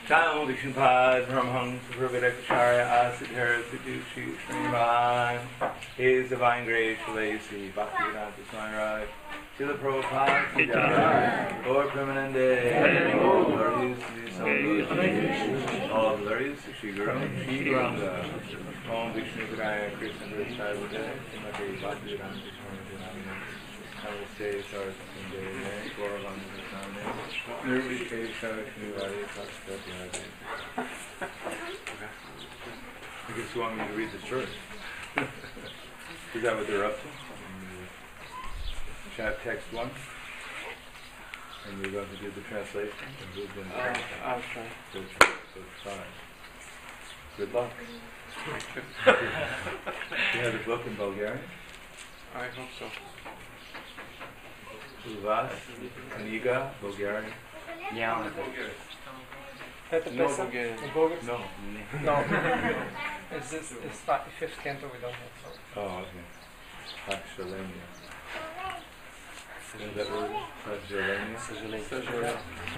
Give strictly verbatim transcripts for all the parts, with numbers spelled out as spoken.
Chayam Vishnupad Brahmham Supravedakacharya Asidhara Vidushi Sriman His Divine Grace Shalasi Bhaktivedanta Swami Raj Srila Prabhupada Ki Jai Gaur Premanande Glories to the all glories to Shri Guru Shri Gauranga Om Vishnu Padaya Krishna Vrishai Vijay Srimati Bhaktivedanta Swami Raj Namaste Saraswati Gauravanga Nirvishesha Shnivari Saksatya. I guess you want me to read this first. Is that what they're up to? Chat text one? And you're going to do the translation? Uh, I'll try. So it's, so it's fine. Good luck. You have the book in Bulgarian? I hope so. Uvas, Kniga, Bulgarian? Няма. Это No песен? Bulgarian. На български? No. No. It's this, it's fi- fifth canto we don't have. So. Oh, okay. Pakshalenia. Is that word? Pakshalenia? Съжаление.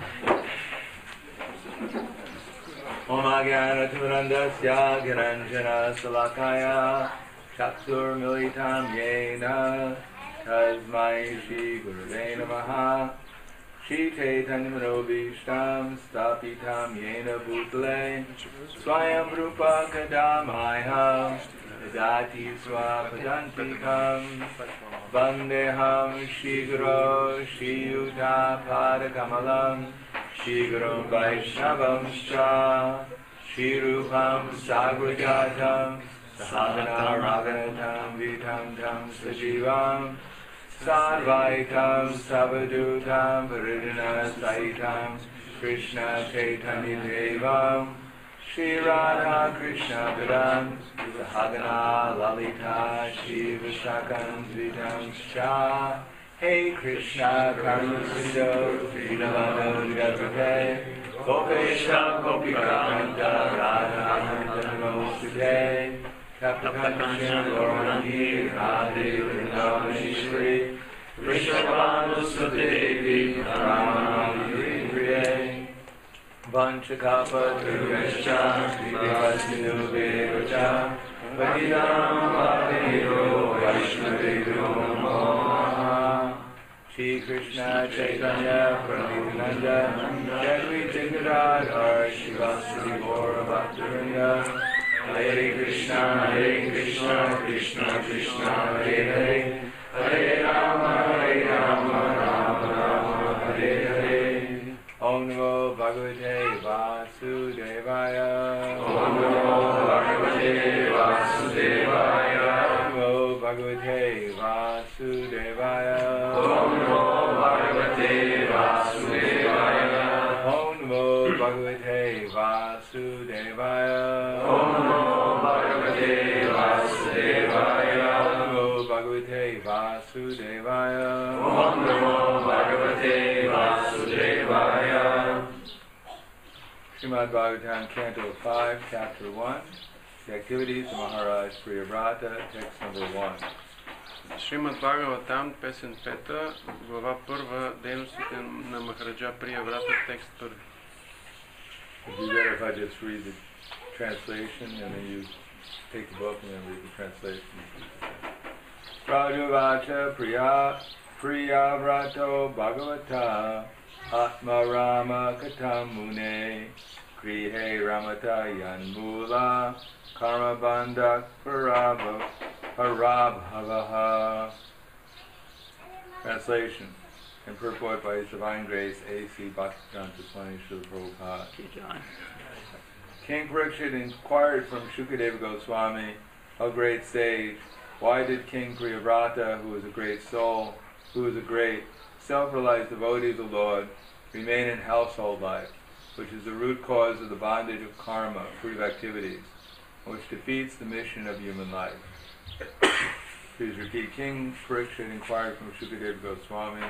Om Agyana Tumurandasya Gyananjana Salakaya Chaksur Militam Yena Tasmai Shri Gurave Namaha Shri Chaitanya Manobhishtam Stapitam Yena Bhutale Swayam Rupa Kadamaya Dati Swapadantikam Vandeham Shri Guru Shri Yuta Padakamalam Shri Guru Vaishnavam Shra Shri Rupam Sagrajatam Sahagana Raganatam Vitam Tam Sajivam Sarvaitam Savadutam Varidana Saitam Krishna Chaitanya Devam Shri Radha Krishna Vidam Sahagana Lalita Shri Vishakam Vitam Shah Hey Krishna Karuna Sindhu Srinavada Jagate Gopesha Gopika Kanta Radha Namaste Kapakanta Gaurani Radhe Vrindavaneshwari Vrishabhanu Sudevi Ramani Priye Vanchakapa Durgascha Vivasinu Vevacha Vadidam Bhaveyo Vaishnaveyo Namo Shri Krishna Chaitanya Prabhupada Jagri Jagadadhar Shivasri Gaura Bhaktivinoda Hare Krishna Hare Krishna Krishna Krishna Hare Hare Hare Rama Hare Rama Rama Rama Hare Hare Om Namo Bhagavate Vasudevaya Om Namo Bhagavate Vasudevaya Om Namo Bhagavate Vasudevaya Om Namo Bhagavate Vasudevaya Om Namo Bhagavate Vasudevaya Om Namo Bhagavate Vasudevaya Om Namo Bhagavate Vasudevaya Om Namo Bhagavate Vasudevaya Srimad Bhagavatam, Canto five, Chapter one, The Activities of Maharaj Priyavrata, Text number one. Шримад Бхагаватам, песен пета, глава първа, дейностите на Махараджа Прияврата, текст първи. It'd be better if I just read the translation and then you take the book and then read the translation. Rajavacha Priya Priyavrato Bhagavata Atma Rama Katam Mune Krihe Ramata Yanmula Karma Bandhak Parabha Parabhavaha. Translation and purport by His Divine Grace A C Bhaktivedanta Swami Srila Prabhupada. King Parikshit inquired from Shukadeva Goswami, a great sage, why did King Priyavrata, who was a great soul, who was a great self-realized devotee of the Lord, remain in household life, which is the root cause of the bondage of karma, fruit of activities, which defeats the mission of human life. Please repeat. King Parikshit inquired from Shukadeva Goswami,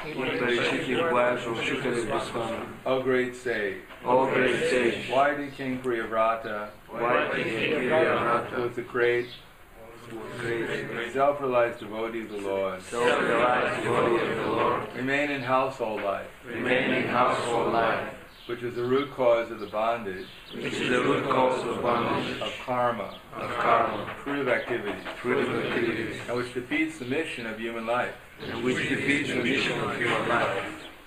O great sage, O great sage, why did King Priyavrata, why did King Priyavrata, who was a great self-realized devotee of the Lord, self-realized devotee of the Lord, remain in household life, remain in household life, which is the root cause of the bondage, which is the root cause of bondage, of karma, of karma, fruit of activity, fruit of activities, and which defeats the mission of human life. and which defeats the mission of human life.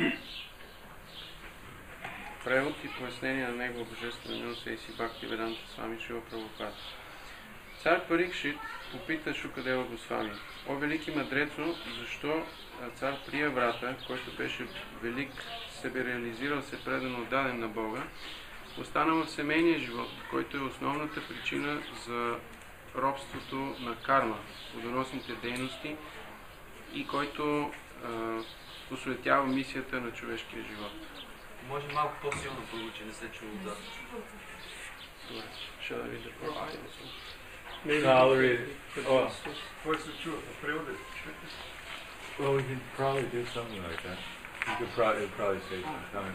Превод и пояснение на Негова божествена милост Ейси Бхактивиданта Свами Шила Прабхупада. Цар Парикшит попита Шукадева Госвами: О, велики мъдрецо, защо цар Прияврата, който беше велик, себе реализирал се предано отдаден на Бога, остана в семейния живот, който е основната причина за робството на карма, плодоносните дейности, и който а, осуетява мисията на човешкия живот. Може малко по-силно получи, не се чува отзад. Добре, ще да видя по-силно. No, I'll read it. Oh. What's the truth? Prevod it. Well, we can probably do something like that. You could probably, it'd probably save some time.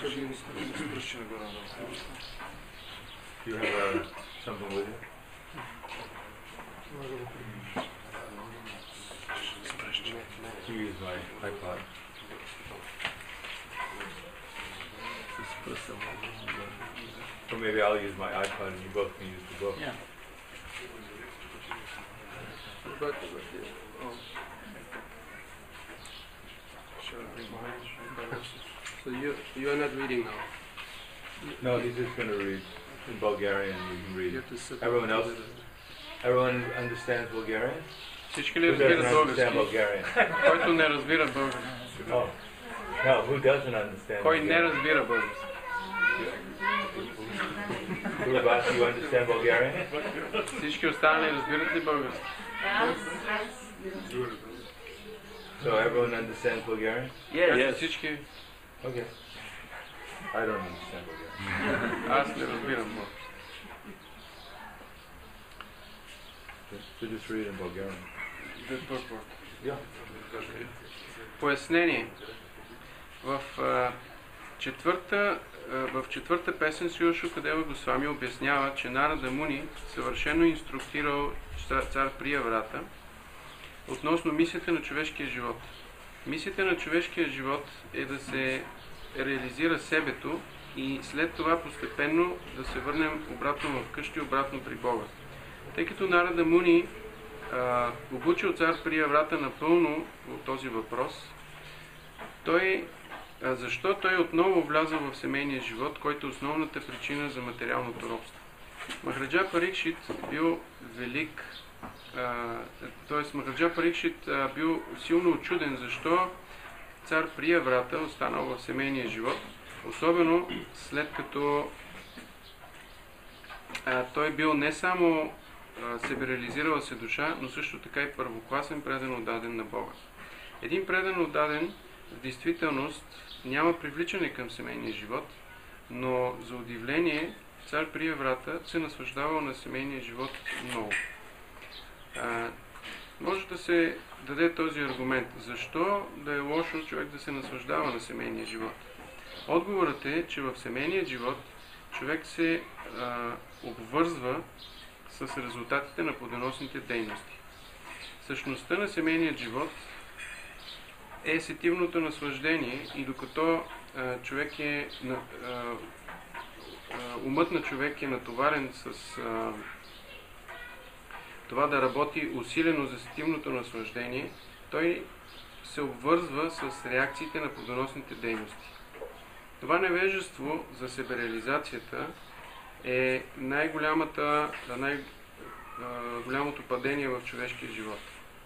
You have uh, something with you? You use my iPod. Or maybe I'll use my iPod and you both can use the book. Yeah. But, oh. Shall I bring mine? So you you are not reading now. No, he's just going to read in Bulgarian. You can read You it. have to sit. Everyone else, everyone understands Bulgarian? Всички ли Who разбират doesn't understand български? Bulgarian? Който не разбира български. Oh, no, who doesn't understand? Кой не Bulgarian? разбира български? Who about you understand Bulgarian? Всички останали разбират ли български? So everyone understands Bulgarian? Yes. Всички. Okay. I don't understand Bulgarian. Аз не разбирам български. So just read in Bulgarian. Yeah. Пояснение. В а, четвърта в четвърта песен Шрила Шукадева Госвами обяснява, че Нарада Муни съвършено инструктирал цар Прияврата относно мисията на човешкия живот. Мисията на човешкия живот е да се реализира себето и след това постепенно да се върнем обратно в къщи, обратно при Бога. Тъй като Нарада Муни а, обучил цар Прияврата напълно от този въпрос, той А защо той отново влязъл в семейния живот, който е основната причина за материалното робство? Махараджа Парикшит бил велик, т.е. Махараджа Парикшит а, бил силно очуден защо цар Прияврата останал в семейния живот, особено след като а, той бил не само а, себе реализирала се душа, но също така и първокласен предан отдаден на Бога. Един предан отдаден в действителност няма привличане към семейния живот, но за удивление цар Прияврата се наслаждавал на семейния живот много. А, може да се даде този аргумент. Защо да е лошо човек да се наслаждава на семейния живот? Отговорът е, че в семейния живот човек се а, обвързва с резултатите на плодоносните дейности. Същността на семейния живот е сетивното наслаждение и докато а, човек е, а, а, умът на човек е натоварен с а, това да работи усилено за сетивното наслаждение, той се обвързва с реакциите на плодоносните дейности. Това невежество за себереализацията е най-голямата, най-голямото падение в човешкия живот.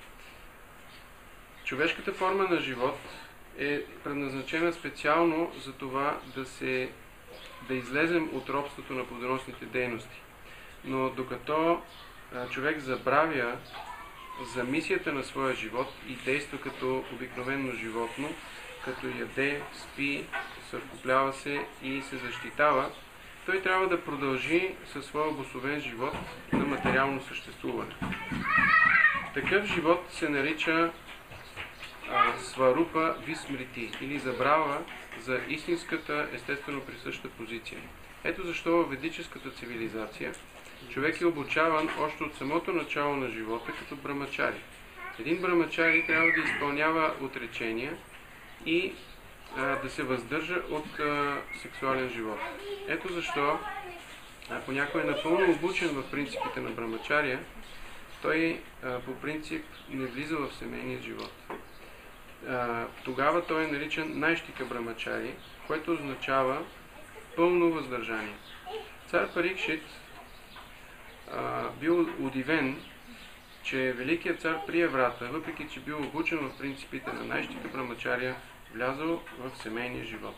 Човешката форма на живот е предназначена специално за това да, се, да излезем от робството на плодоносните дейности. Но докато а, човек забравя за мисията на своя живот и действа като обикновено животно, като яде, спи, съвкуплява се и се защитава, той трябва да продължи със своя обособен живот на материално съществуване. Такъв живот се нарича Сварупа Висмрити или забрава за истинската естествено присъща позиция. Ето защо в ведическата цивилизация човек е обучаван още от самото начало на живота като брамачари. Един брамачари трябва да изпълнява отречения и а, да се въздържа от а, сексуален живот. Ето защо, ако някой е напълно обучен в принципите на брамачария, той а, по принцип не влиза в семейния живот. А, тогава той е наричан найщика брамачари, което означава пълно въздържание. Цар Парикшит а, бил удивен, че великият цар Прияврата, въпреки че бил обучен в принципите на найщика брамачария, влязъл в семейния живот.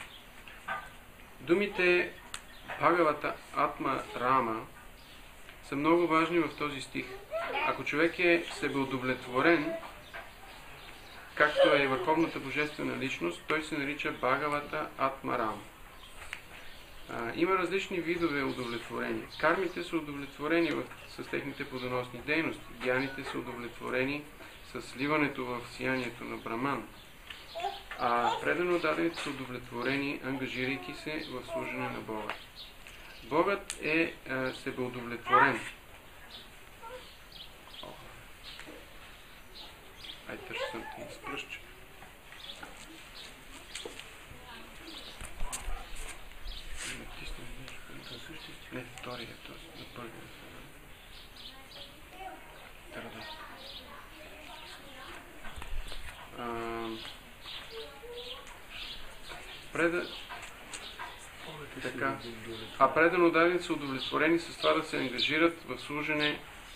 Думите Бхагавата Атма Рама са много важни в този стих. Ако човек е себеудовлетворен, както е върховната божествена личност, той се нарича Бхагавата Атма Рама. А, има различни видове удовлетворения. Кармите са удовлетворени в, с техните плодоносни дейности. Гяните са удовлетворени с сливането в сиянието на Браман. А предано дадените са удовлетворени, ангажирайки се в служене на Бога. Богът е а, себеудовлетворен. Ай, търся съм ти изпръща. Не, втория е този, на първия. Търда. Преда... Така. А предано дадените са удовлетворени с това да се ангажират в служене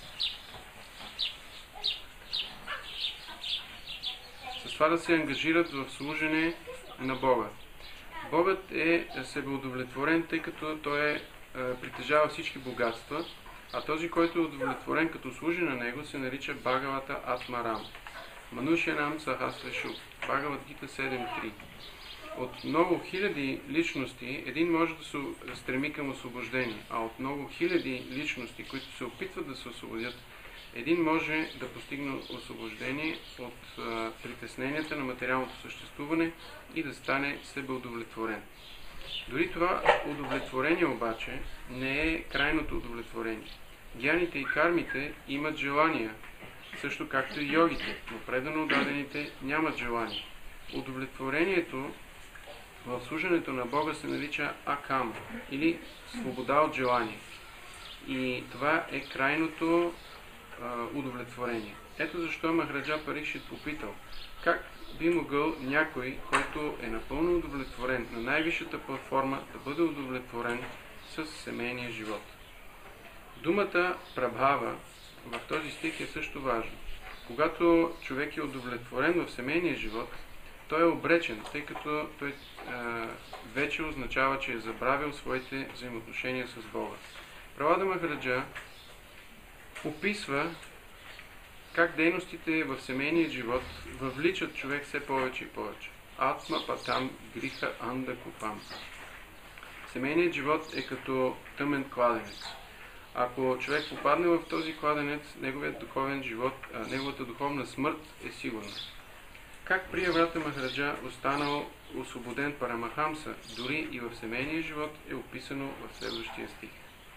с това да се ангажират в служене на Бога. Богът е себеудовлетворен, тъй като той е, притежава всички богатства, а този, който е удовлетворен като служи на него, се нарича Бхагавата Атмарам. Манушянам Сахасрешу. Бхагават Гита седем три. От много хиляди личности един може да се стреми към освобождение, а от много хиляди личности, които се опитват да се освободят, един може да постигне освобождение от а, притесненията на материалното съществуване и да стане себеудовлетворен. Дори това удовлетворение обаче не е крайното удовлетворение. Гяните и кармите имат желания, също както и йогите, но предано дадените нямат желания. Удовлетворението в служенето на Бога се нарича акам, или свобода от желание. И това е крайното а, удовлетворение. Ето защо Махараджа Парикшит попитал, как би могъл някой, който е напълно удовлетворен на най-висшата платформа, да бъде удовлетворен с семейния живот. Думата прабхава в този стих е също важно. Когато човек е удовлетворен в семейния живот, той е обречен, тъй като той а, вече означава, че е забравил своите взаимоотношения с Бога. Пралада Махараджа описва как дейностите в семейния живот въвличат човек все повече и повече. Атма патам гриха анда купам. Семейният живот е като тъмен кладенец. Ако човек попадне в този кладенец, неговият духовен живот, а, неговата духовна смърт е сигурна. Как Прияврата Махараджа останал освободен Парамахамса, дори и в семейния живот, е описано в следващия стих.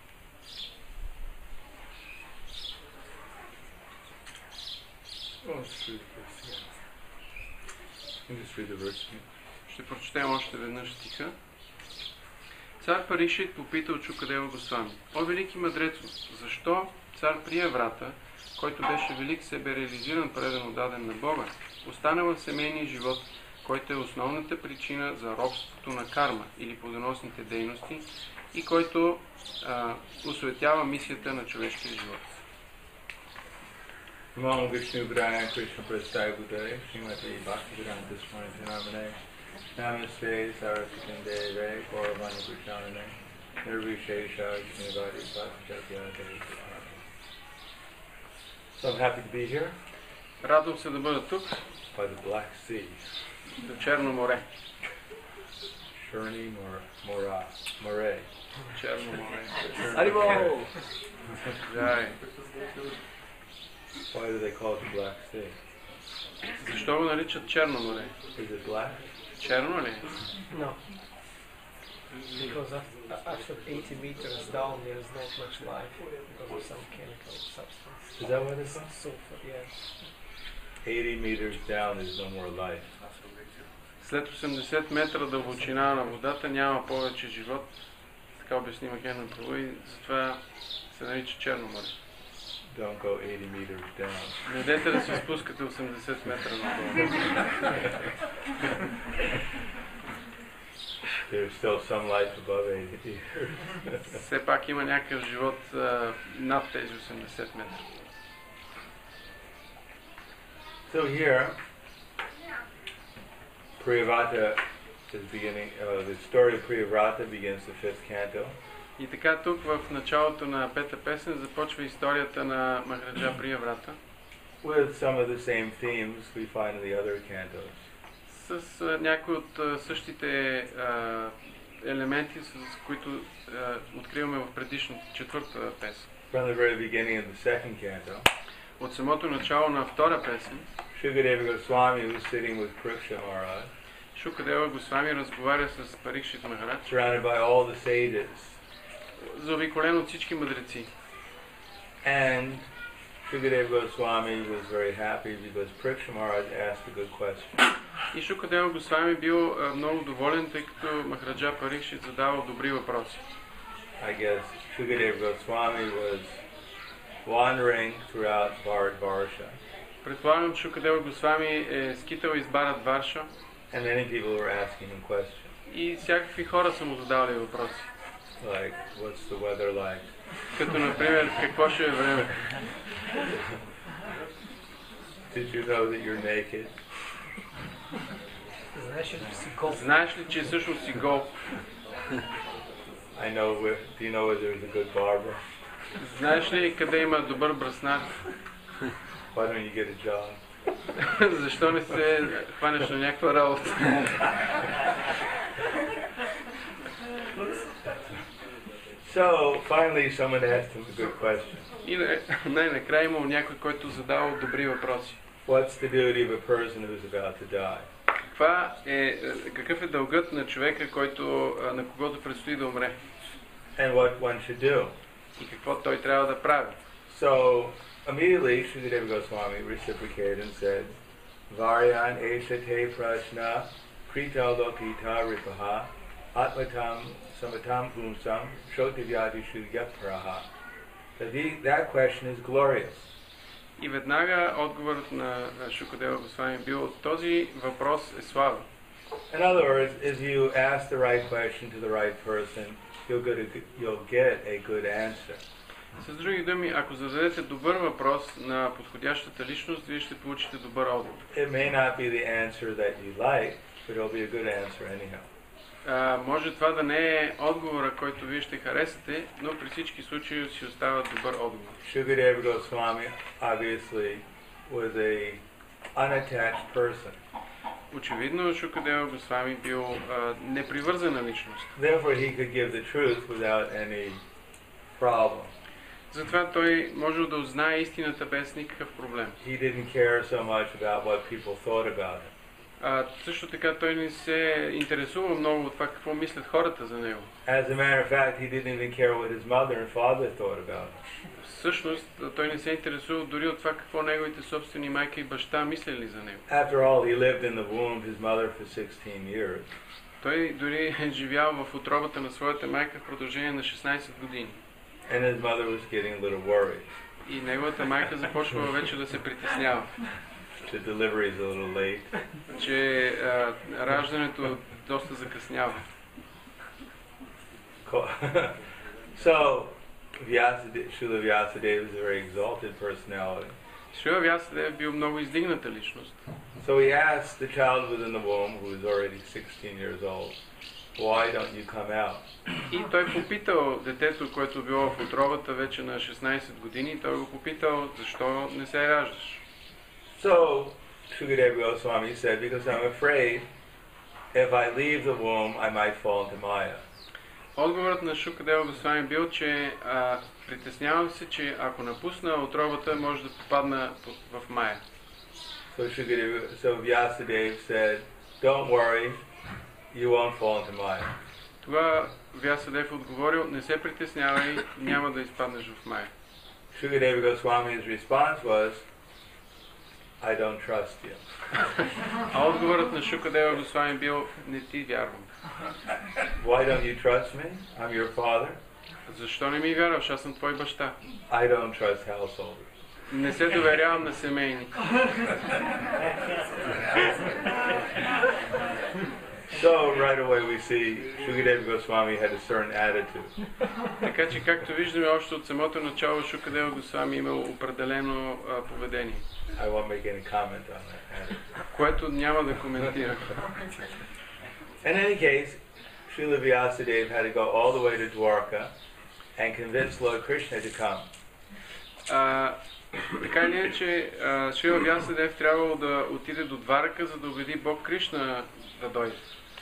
Ще прочетем още веднъж стиха. Цар Парикшит попитал Шукадева Госвами: О, велики мъдрецо, защо цар Прияврата, който беше велик себереализиран предано даден на Бога, остана в семейния живот, който е основната причина за робството на карма или плодоносните дейности и който а, осветява мисията на човешкия живот. Namo Vishnu Guraya Krishna Prasthaya Gudaya Srimati Bhaktivedanta Swami Janamane Namaste Saraswati Deve Gauravani Krishnanane Nirvishesha Srinivadi Bhakti. So I'm happy to be here. Радвам се да бъда тук, By the Black Sea. до Черно море. Shurni Mora Moray. Черно море. Харибол! Жай. Why do they call it the Black Sea? Защо го наричат Черно море? Is it black? Черно ли? No. Because after, after eighty meters down there is not much life because of some chemical substance. Is that what it is? Sulfur, yes. eighty meters down there's no more life. След осемдесет метра дълбочина на водата няма повече живот. Така обясни Макена Прабу и затова се нарича Черно море. Don't go eighty meters down. Не дайте да се спускате осемдесет метра надолу. There's still some life above eighty meters. Все пак има някакъв живот а, над тези осемдесет метра. So here, Priyavrata is beginning, uh, the story of Priyavrata begins the fifth canto. И така тук в началото на пета песен започва историята на Махараджа Прияврата With some of the same themes we find in the other cantos. с а, някои от а, същите а, елементи, с които а, откриваме в предишната четвърта песен. From the very beginning of the second canto, От самото начало на втора песен, Shukadeva Goswami was sitting with Pariksha Maharaj, Шукадева Госвами разговаря с Парикшит Махарадж, surrounded by all the sages. заобиколен от всички мъдреци. And Shukadeva Goswami was very happy because Pariksha Maharaj asked a good question. И Шукадева Госвами бил а, много доволен, тъй като Махараджа Парикшит задавал добри въпроси. I guess Shukadeva Goswami was wandering throughout Bharatvarsha, Предполагам, че Шукадева Госвами е скитал из Барат Варша and many people were asking him questions, и всякакви хора са му задавали въпроси. like, what's the weather like? Като, например, какво ще е време? Did you know that you're naked? Знаеш ли, че си гол? Знаеш ли, че всъщност си гол? I know where, do you know where there's a good barber? Знаеш ли къде има добър браснар? Why don't you get a job? Защо не се хванеш на някаква работа? So, finally someone asked him a good question. И най-накрая имал някой, който задавал добри въпроси. What's the duty of a person who's about to die? Каква е, какъв е дългът на човека, който, на когото предстои да умре? And what one should do? И какво той трябва да прави? So, immediately Shukadeva Goswami reciprocated and said, Varyan esate prashna krital lokita ripaha atmatam samatam pumsam shotivyadi shugyaparaha. That question is glorious. И веднага отговорът на Шукадева Госвами бил: този въпрос е славен. In other words, if you ask the right question to the right person, you'll get a, you'll get a good answer. С други думи, ако зададете добър въпрос на подходящата личност, вие ще получите добър отговор. It may not be the answer that you like, but it'll be a good answer anyhow. А, може това да не е отговора, който вие ще харесате, но при всички случаи си остава добър отговор. Shukadeva Goswami obviously was a unattached person. Очевидно, Шукадева Госвами бил а, непривързана личност. Therefore, he could give the truth without any problem. Затова той можел да узнае истината без никакъв проблем. He didn't care so much about what people thought about him. А, също така той не се интересува много от това какво мислят хората за него. As a matter of fact, he didn't even care what his mother and father thought about him. Всъщност, той не се интересува дори от това какво неговите собствени майка и баща мислили за него. After all, he lived in the womb of his mother for sixteen years. Той дори е живял в утробата на своята майка в продължение на шестнайсет години. And his mother was getting a little worried. И неговата майка започва вече да се притеснява. The delivery is a little late. Че а, раждането доста закъснява. So, Vyasadeva, Srila Vyasadeva is a very exalted personality. Шрила Вясадев бил много издигната личност. So he asked the child within the womb, who was already sixteen years old, why don't you come out? И той попитал детето, което било в утробата вече на шестнайсет години, той го попитал: защо не се раждаш? So, Shukadeva Goswami said, because I'm afraid if I leave the womb, I might fall into Maya. Отговорът на Шукадева Госвами бил, че а, притеснявам се, че ако напусна отробата, може да попадна в Майя. So Shukadeva, so Vyasadeva said, don't worry, you won't fall into Maya. Това Вясадев отговорил: не се притеснявай, няма да изпаднеш в Майя. Shukadeva Goswami's response was, I don't trust you. А отговорът на Шукадева Госвами бил: не ти вярвам. Why don't you trust me? I'm your father. Защо не ми вярваш? Аз съм твой баща. I don't trust householders. Не се доверявам на семейни. So right away we see Shukadeva Goswami had a certain attitude. Така че, както виждаме, още от самото начало Шукадева Госвами имал определено а, поведение, I won't make any comment on that attitude. което няма да коментирам. In any case, Srila Vyasadeva had to go all the way to Dwarka and convince Lord Krishna to come. А, така или иначе, а, Шрила Вясадев трябвало да отиде до Дварака, за да убеди Бог Кришна да дойде.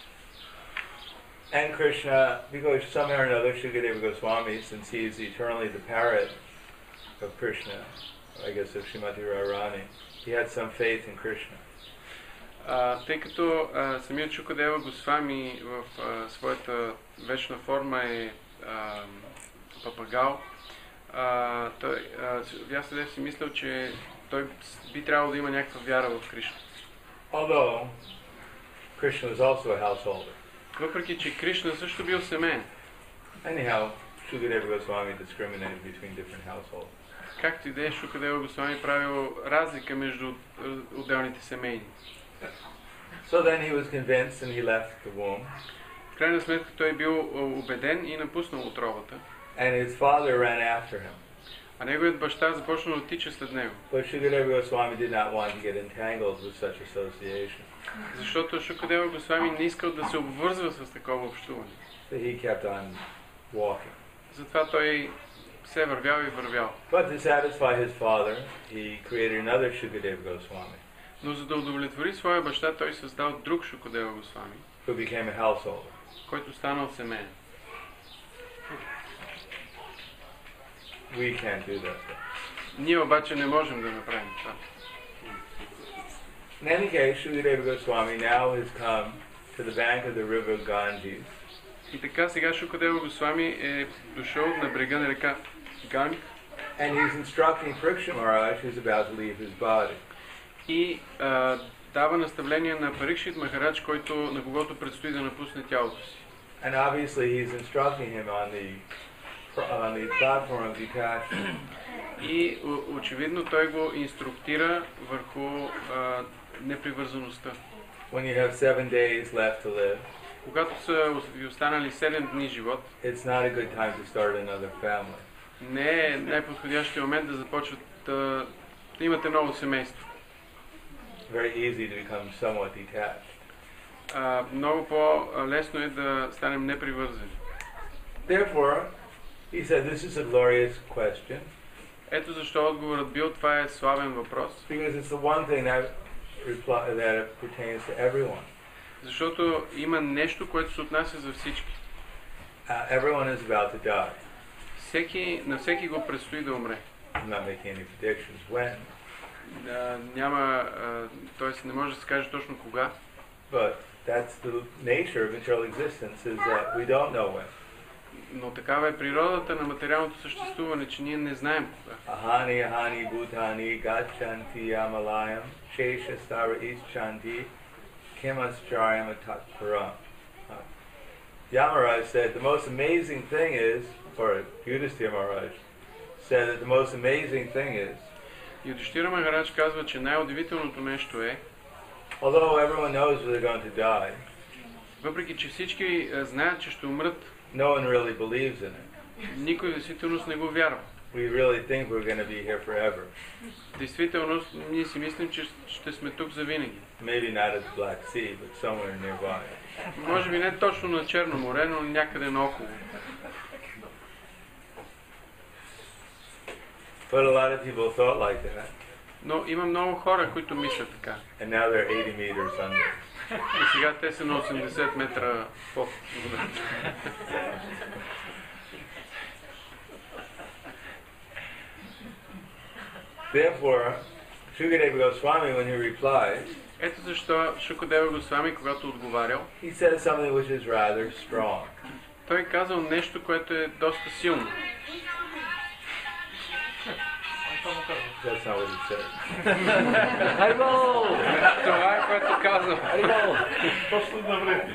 And Krishna, because somehow or another, Shukadeva Goswami, since he is eternally the parrot of Krishna, I guess of Srimati Radharani, he had some faith in Krishna. А, тъй като а, самият Шукадева Госвами в а, своята вечна форма е а, папагал, а, той, а, Вясадев си мислял, че той би трябвало да има някаква вяра в Кришна. Although Krishna was also a householder. Въпреки че Кришна също бил семейен. Anyhow, Shukadeva Goswami discriminated between different households. Както и да е, Шукадева Госвами правил разлика между отделните семейни. So then he was convinced and he left the womb. В крайна сметка той бил убеден и напуснал отровата. And his father ran after him. А неговият баща започна да тича след него. But Shukadeva Goswami did not want to get entangled with such association. Защото Шукадева Госвами не искал да се обвързва с такова общуване. So he kept on walking. Затова той се вървял и вървял. But to satisfy his father, he created another Shukadeva Goswami, Но за да удовлетвори своя баща, той създал друг Шукадева Госвами, who became a householder. който станал семейен. We can't do that. Ние обаче не можем да направим това. In any case, Shukadeva Goswami now has come to the bank of the river Ganges. И така сега Шукадева Госвами е дошъл на брега на река Ганг And he's instructing Parikshit Maharaj, who's about to leave his body. и а, дава наставление на Парикшит Махарадж, който, на когото предстои да напусне тялото си. And obviously he's instructing him on the on the platform of detachment. И о- очевидно той го инструктира върху а, непривързаността. When you have seven days left to live, Когато са ви останали седем дни живот, it's not a good time to start another family. не е най-подходящия момент да започват да, да имате ново семейство. Very easy to become somewhat detached. А, много по-лесно е да станем непривързани. Therefore, he said, this is a glorious question, Ето защо отговорът бил: това е славен въпрос, because it's the one thing that, reply, that pertains to everyone. защото има нещо, което се отнася за всички. Uh, everyone is about to die. Всеки, на всеки го предстои да умре. I'm not making any predictions when, А, няма, т.е. не може да се каже точно кога, but that's the nature of material existence, is that we don't know when. но такава е природата на материалното съществуване, че ние не знаем кога. Ahani ahani bhutani gachanti yamalayam sheshastara ischanti kimascharayam atatparam. Yamaraj said the most amazing thing is, or Yudhishthira Maharaj said that the most amazing thing is, Юдиштира Махарадж казва, че най-удивителното нещо е, although everyone knows they're going to die, въпреки че всички а, знаят, че ще умрат, no one really believes in it. никой в действителност не го вярва. We really think we're going to be here forever. В действителност ние си мислим, че ще сме тук завинаги. Maybe not at the Black Sea, but somewhere nearby. Може би не точно на Черно море, но някъде наоколо. But a lot of people thought like that, Но има много хора, които мислят така. and now they're eighty meters under. И сега те са на осемдесет метра под водата. Therefore, Shukadeva Goswami, when he replies, Ето защо Шукадева Госвами, когато отговарял, he says something which is rather strong. той казал нещо, което е доста силно. He That's not what he said. Haribol! Това е което казвам. Haribol! Точно на време.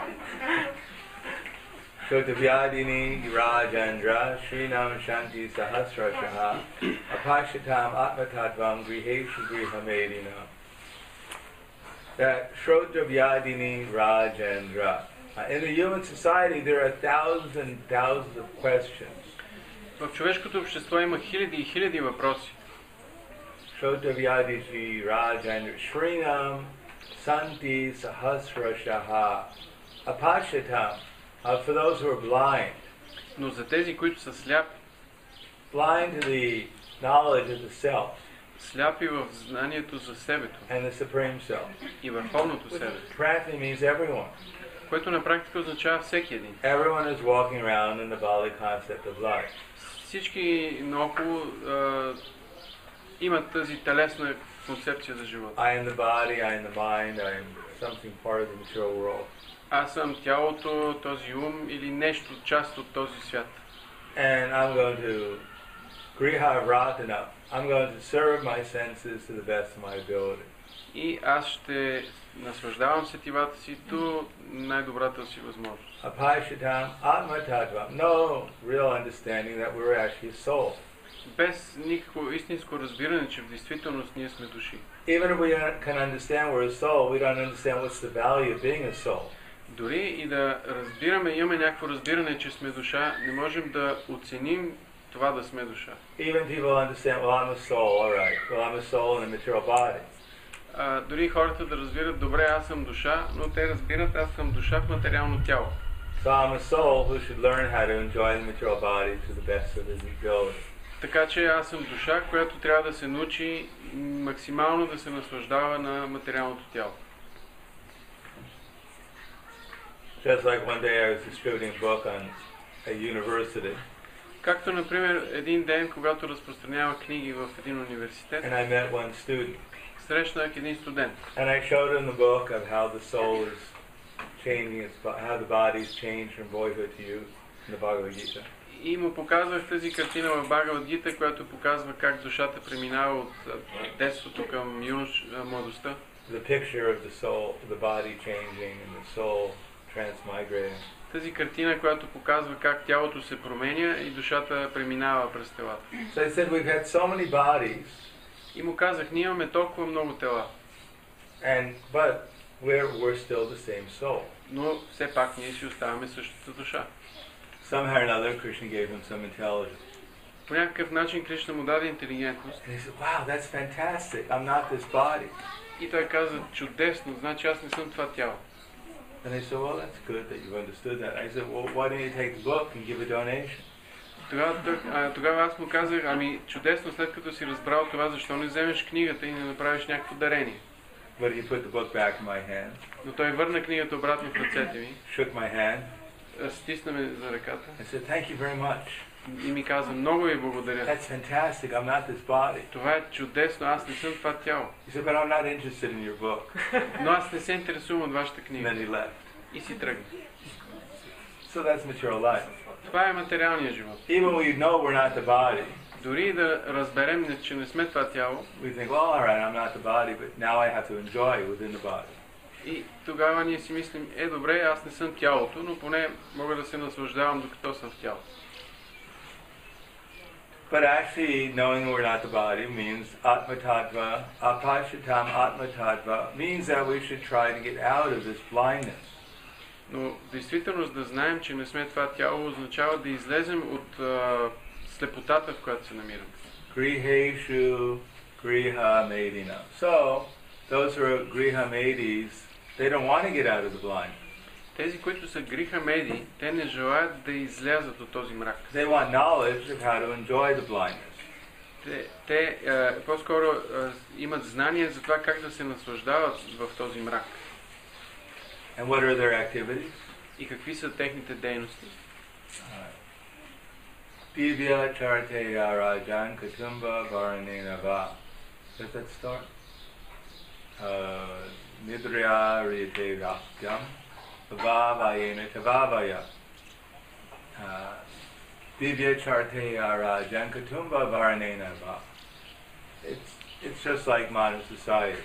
Shotavyadini Rajandra Srinam Shanti Sahasrashaha Apashatam Atmatattvam Griheshu Grihamedina. That Shrotavyadini Rajandra. Uh, in the human society there are thousands and thousands of questions. В човешкото общество има хиляди и хиляди въпроси. Shrotavyadini Rajandra Srinam Santi Sahasrashaha Apashatam. Uh, for those who are blind, Но за тези, които са сляпи, blind to the knowledge of the self сляпи в знанието за себето and the supreme self. и върховното себе, Practically means everyone. което на практика означава всеки един. Everyone is walking around in the Bali concept of life. Всички наоколо а, имат тази телесна концепция за живота. I am the body, I am the mind, I am something part of the material world. Аз съм тялото, този ум или нещо, част от този свят. And I'm going to Griha Ratana. I'm going to serve my senses to the best of my ability. И аз ще наслаждавам сетивата си до най-добрата си възможност. Apashatam Atma Tattva. No real understanding that we're actually a soul. Без никакво истинско разбиране, че в действителност ние сме души. Even if we can understand we're a soul, we don't understand what's the value of being a soul. Дори и да разбираме, имаме някакво разбиране, че сме душа, не можем да оценим това да сме душа. Even people understand, well, I'm a soul, all right. Well, I'm a soul in a material body. А, дори хората да разбират, добре, аз съм душа, но те разбират, аз съм душа в материално тяло. So I'm a soul who should learn how to enjoy the material body to the best of his ability. Така че аз съм душа, която трябва да се научи максимално да се наслаждава на материалното тяло. Just like one day I was distributing a book on a university, Както, например, един ден, когато разпространявах книги в един университет, and I met one student, срещнах един студент. and I showed him the book of how the soul is changing its, bo- how the body's changed from boyhood to youth in the Bhagavad Gita. И му показвах тази картина в Бхагавад Гита, която показва как душата преминава от а, детството към юнош, а, младостта. The picture of the soul, the body changing and the soul transmigrating. Тази картина, която показва как тялото се променя и душата преминава през телата. So I said, we've had so many bodies, И му казах, ние имаме толкова много тела, and but we're we're still the same soul. но все пак ние си оставаме същата душа. Somehow or another, Krishna gave him some intelligence. По някакъв начин Кришна му даде интелигентност. And he said, wow, that's fantastic. I'm not this body. И той каза, чудесно, значи аз не съм това тяло. And they said, well, that's good that you've understood that. I said, well, why don't you take the book and give a donation? Тогава, а, тогава аз му казах, ами чудесно, след като си разбрал това, защо не вземеш книгата и не направиш някакво дарение? But he put the book back in my hand, Но той върна книгата обратно в ръцете ми, shook my hand, стисна ме за ръката and said, thank you very much. и ми каза, много ви благодаря. That's fantastic. I'm not this body. Това е чудесно, аз не съм това тяло. He said, but I'm not interested in your book. Но аз не се интересувам от вашата And книга. then he left. И си тръгна. So that's material life. Това е материалният живот. Even when we know we're not the body, Дори да разберем, че не сме това тяло, we think, well, all right, I'm not the body, but now I have to enjoy within the body. и тогава ние си мислим, е добре, аз не съм тялото, но поне мога да се наслаждавам докато съм в тялото. But actually, knowing we're not the body means Atma Tattva, Apashatam Atma Tattva, means that we should try to get out of this blindness. Но в действителност да знаем, че не сме това тяло, означава да излезем от а, слепотата, в която се намираме. Griheshu Griha Medina. So, those who are Griha Medis, they don't want to get out of the blindness. Тези, които са гриха меди, те не желаят да излязат от този мрак. They want knowledge of how to enjoy the blindness. Те, те а, по-скоро а, имат знание за това как да се наслаждават в този мрак. And what are their activities? И какви са техните дейности? Divya Charteya Rajan Katumba Varanena Va. Does that start? Nidriya Rite Rakyam Vavayena Tavavaya. Divya Charteya Rajan Katumba Varanena Va. it's it's just like modern society.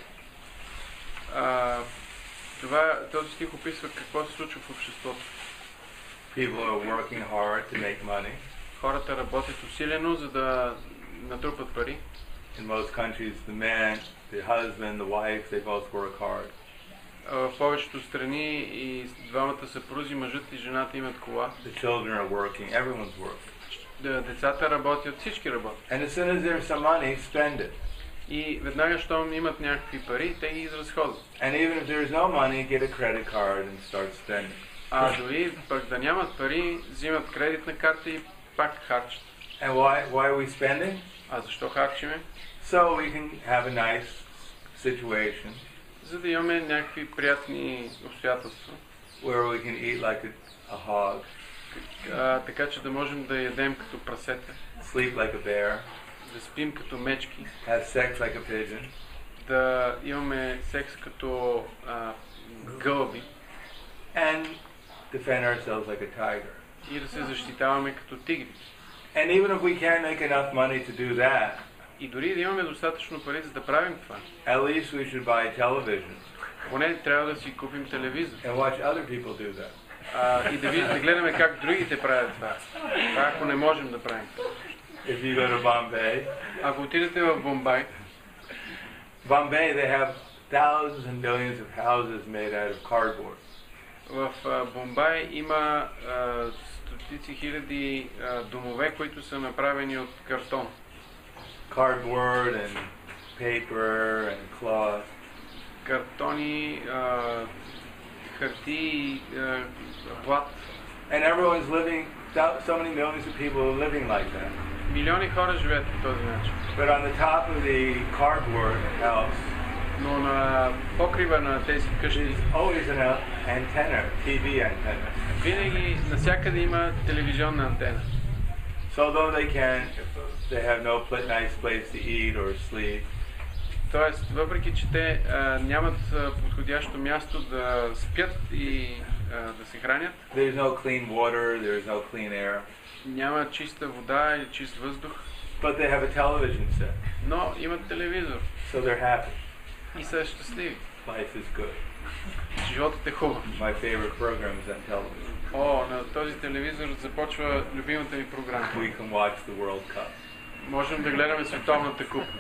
А, това, този стих описва какво се случва в обществото. People are working hard to make money. Хората работят усилено, за да натрупат пари. In most countries, the man, the husband, the wife, they both work hard. А, в повечето страни и двамата съпрузи, мъжът и жената имат кола. The children are working. Everyone's working. Д- Децата работят, всички работят. And as soon as there's some money, spend it. И веднага, щом имат някакви пари, те ги изразходват. And even if there's no money, get a credit card and start spending. А дори пък да нямат пари, взимат кредитна карта и пак харчат. And why why are we spending? А защо харчиме? So we can have a nice situation За да имаме някакви приятни обстоятелства. where we can eat like a, a hog, А, така че да можем да ядем като прасета, sleep like a bear, да спим като мечки, have sex like a pigeon, да имаме секс като а, гълъби and defend ourselves like a tiger. и да се защитаваме като тигри. And even if we can't make enough money to do that, И дори да имаме достатъчно пари за да правим това, at least we should buy television поне трябва да си купим телевизор and watch other people do that. а, и да, видим, да гледаме как другите правят това. Това ако не можем да правим. If you go to Bombay, Ако отидете в Бомбай, Bombay they have thousands and millions of houses made out of cardboard. в а, Бомбай има а, стотици хиляди а, домове, които са направени от картон. Cardboard and paper and cloth. Картони, а, хартии, а, плат. And everyone's living, so so many millions of people are living like that. Милиони хора живеят по този начин. But on the top of the cardboard house, Но на покрива на тези къщи there's always an antenna, T V antenna. винаги навсякъде има телевизионна антена. So though they can, they have no pl- nice place to eat or sleep, Тоест, въпреки че те а, нямат а, подходящо място да спят и а, да се хранят, there's no clean water, there's no clean air, няма чиста вода или чист въздух, but they have a television set, но имат телевизор so they're happy. и са щастливи. Life is good. Животът е хубав. My favorite program is on television. О, на този телевизор започва любимата ми програма. We can watch the World Cup. Можем да гледаме световната купа.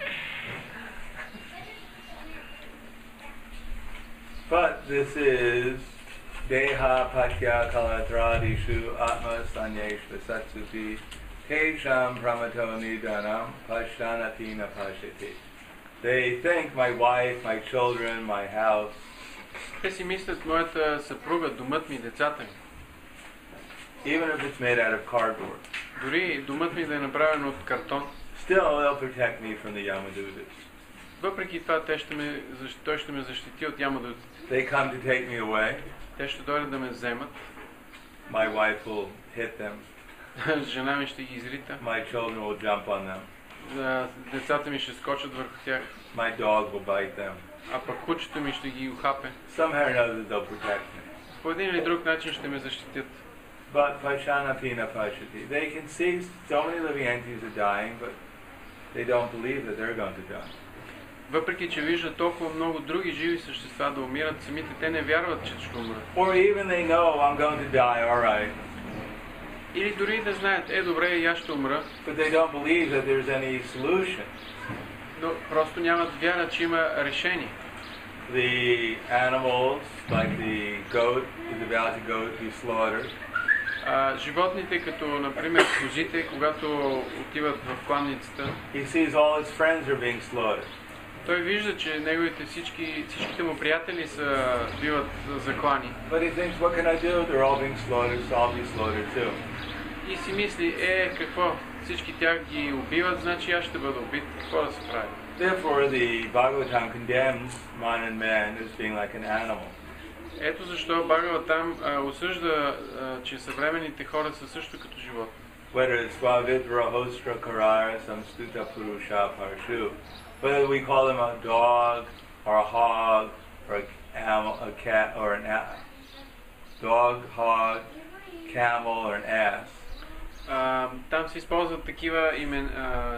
But this is Deha Patya Kaladradishu Atma Sanyeshva Satsuti Tejam Pramato Nidanam Pashanatina Pashati. They think my wife, my children, my house, Те си мислят, моята съпруга, домът ми, децата ми. even if it's made out of cardboard, Дори домът ми да е направен от картон, still they'll protect me from the Yamadutas. въпреки това те ще ме, защ- той ще ме защити от ямадутите. They come to take me away, Те ще дойдат да ме вземат. my wife will hit them, Жена ми ще ги изрита. my children will jump on them, За- Децата ми ще скочат върху тях. my dog will bite them. А пък кучето ми ще ги ухапе. Somehow or another they'll protect me. По един или друг начин ще ме защитят. But Pashana Pina Pashati. They can see so many living entities are dying, but they don't believe that they're going to die. Въпреки че виждат толкова много други живи същества да умират, самите те не вярват, че ще умрат. Or even they know I'm going to die, all right, Или дори да знаят, е добре, и аз ще умра, but they don't believe that there's any solution. но просто нямат вяра, че има решение. The animals, like the goat, is about to go be slaughtered. А, животните, като например козите, когато отиват в кланницата, He sees all his friends are being slaughtered. той вижда, че неговите всички, всичките му приятели са, биват заклани. But he thinks, what can I do? They're all being slaughtered, so I'll be slaughtered too. И си мисли, е, какво? Всички тях ги убиват, значи аз ще бъда убит. Какво да се прави? Therefore, the Bhagavatam condemns man and man as being like an animal. Ето защо Бхагаватам а, осъжда, а, че съвременните хора са също като живот. Whether it's Svavitra, Hostra, Karara, Samstuta, Purusha, Parshu. Whether we call them a dog, or a hog, or a, animal, a cat, or an ass. Dog, hog, camel, or an ass. А, там се използват такива имен, а,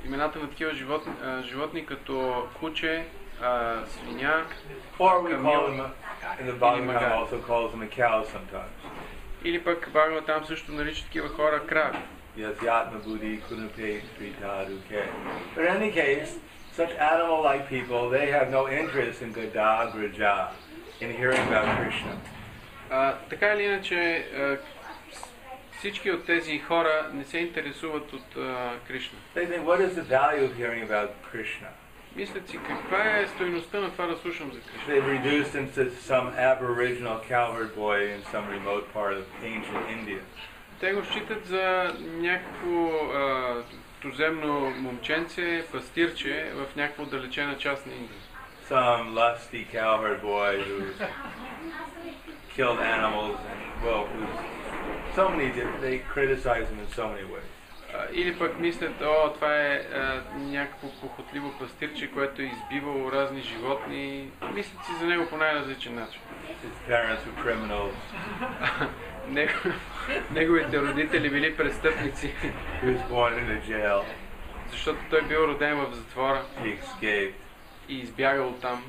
имената на такива животни, а, животни като куче, а, свиня, Or we Camille. call them, and the Bhagavatam Magat. also calls them a cow sometimes. или пък Бхагава там също нарича такива хора крави. Yes, Yatma Buddhi Kunupe Tritaduke. But in any case, such animal-like people, they have no interest in Gada Graja, in hearing about Krishna. А, така или иначе, а, всички от тези хора не се интересуват от а, Кришна. They think, what is the value of hearing about Krishna? Мислят си, каква е стойността на това да слушам за Кришна? They've reduced him to some aboriginal cowherd boy in some remote part of ancient India. Те го считат за някакво а, туземно момченце, пастирче в някаква отдалечена част на Индия. Some lusty cowherd boy who killed animals and, well, who's so many different, they criticize him in so many ways. А, или пък мислят, о, това е а, някакво похотливо пастирче, което е избивало разни животни. Мислят си за него по най-различен начин. His parents were criminals. Него- Неговите родители били престъпници, He was born in a jail. защото той бил роден в затвора He escaped. и избягал оттам.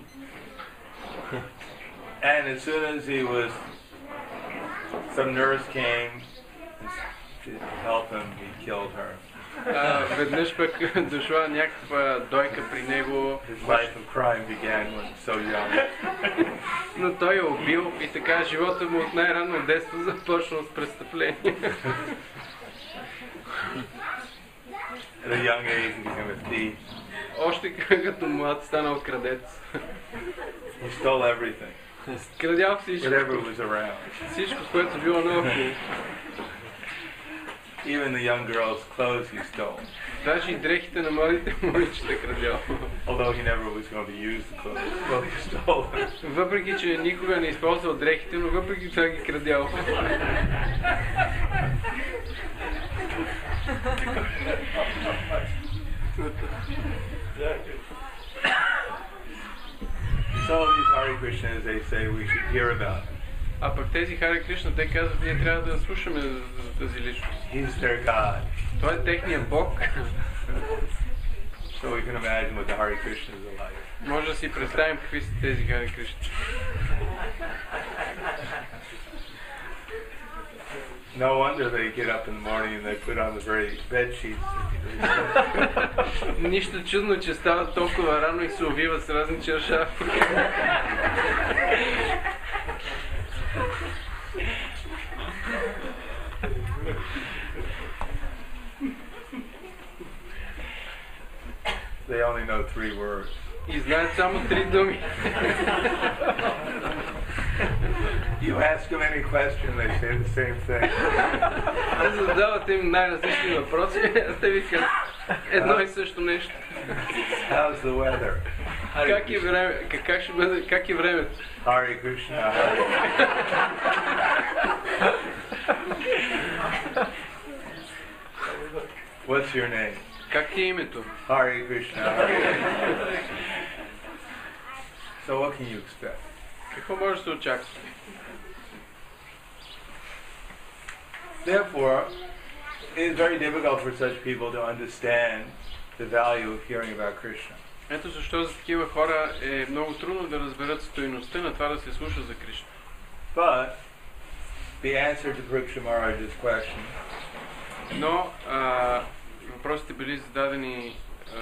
And as soon as he was, some nurse came to help him, he killed her. А, веднъж пък дошла някаква дойка при него, His life of crime began when so young. но той я убил и така живота му от най-ранно детство започнал с престъпление. At a young age, he became a thief. Още като млад станал крадец. He stole everything, Крадял всичко, whatever was around. всичко, което било наоколо. Even the young girls' clothes he stole, Даже и дрехите на младите момичета крадял. although he never was going to use the clothes. Well, he stole them. Въпреки, че никога не използвал дрехите, но въпреки това ги крадял. So these Hare Krishnas, they say we should hear about him. А пък тези Харе Кришна, те казват, ние трябва да слушаме за, за тази личност. He's their God. Той е техния Бог. So we can imagine what the Hare Krishnas are like. Може да си представим какви са тези Харе Кришна. No wonder they get up in the morning and they put on the very bed sheets. Нищо чудно, че стават толкова рано и се увиват с разни чаршафи. They only know three words. И знаят само три думи. You ask them any question, they say the same thing. Задавате им най-различни въпроси, а те ви казват едно и също нещо. How's the weather? Как е време, как, как ще бъде, как е времето? Hare Krishna. Hare What's your name? Как ти е името? Hare Krishna. Hare So what can you expect? Какво може да се очаква? Therefore, it is very difficult for such people to understand the value of hearing about Krishna. Ето защо за такива хора е много трудно да разберат стойността на това да се слуша за Кришна. But the answer to Pariksha Maharaj's question Но а, въпросите били зададени, а,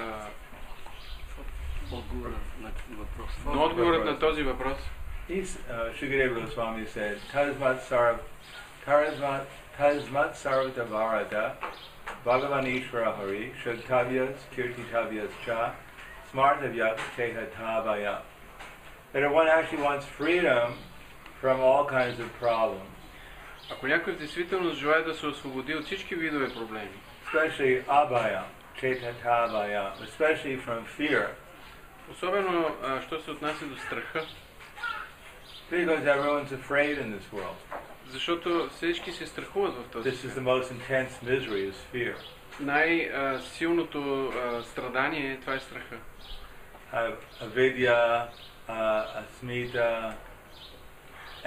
но отговорът на този въпрос He's, uh, Shukadeva Goswami said, Tasmat Sarv, Tasmat, Tasmat Sarvatavarata, Bhagavan Ishvara Hari, Shadtavyas, Kirtitavyas Cha, Smartavyas, Chehatavaya. That if one actually wants freedom from all kinds of problems, ако някой в действителност желая да се освободи от всички видове проблеми, especially abhaya, chetatavaya, especially from fear, особено а, що се отнася до страха, because everyone's afraid in this world. защото всички се страхуват в този This is свят. the most intense misery is fear. Най-силното страдание, това е страха. Uh, avidya, uh, asmita,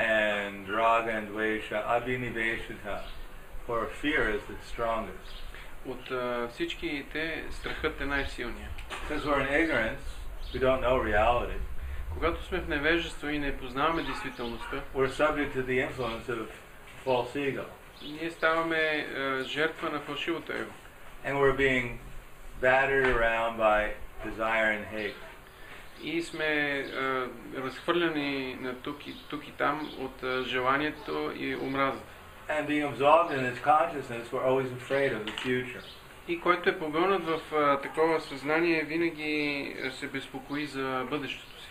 and raga and dvesha, abhiniveshita, for fear is the strongest. От а, всичките страхът е най-силният. Because we're in ignorance, we don't know reality. Когато сме в невежество и не познаваме действителността, We're subject to the influence of false ego. ние ставаме а, жертва на фалшивото его. And we're being battered around by desire and hate. И сме а, разхвърляни на тук и, тук и там от а, желанието и омразата. And being absorbed in this consciousness, we're always afraid of the future. И който е погълнат в а, такова съзнание, винаги се безпокои за бъдещето си.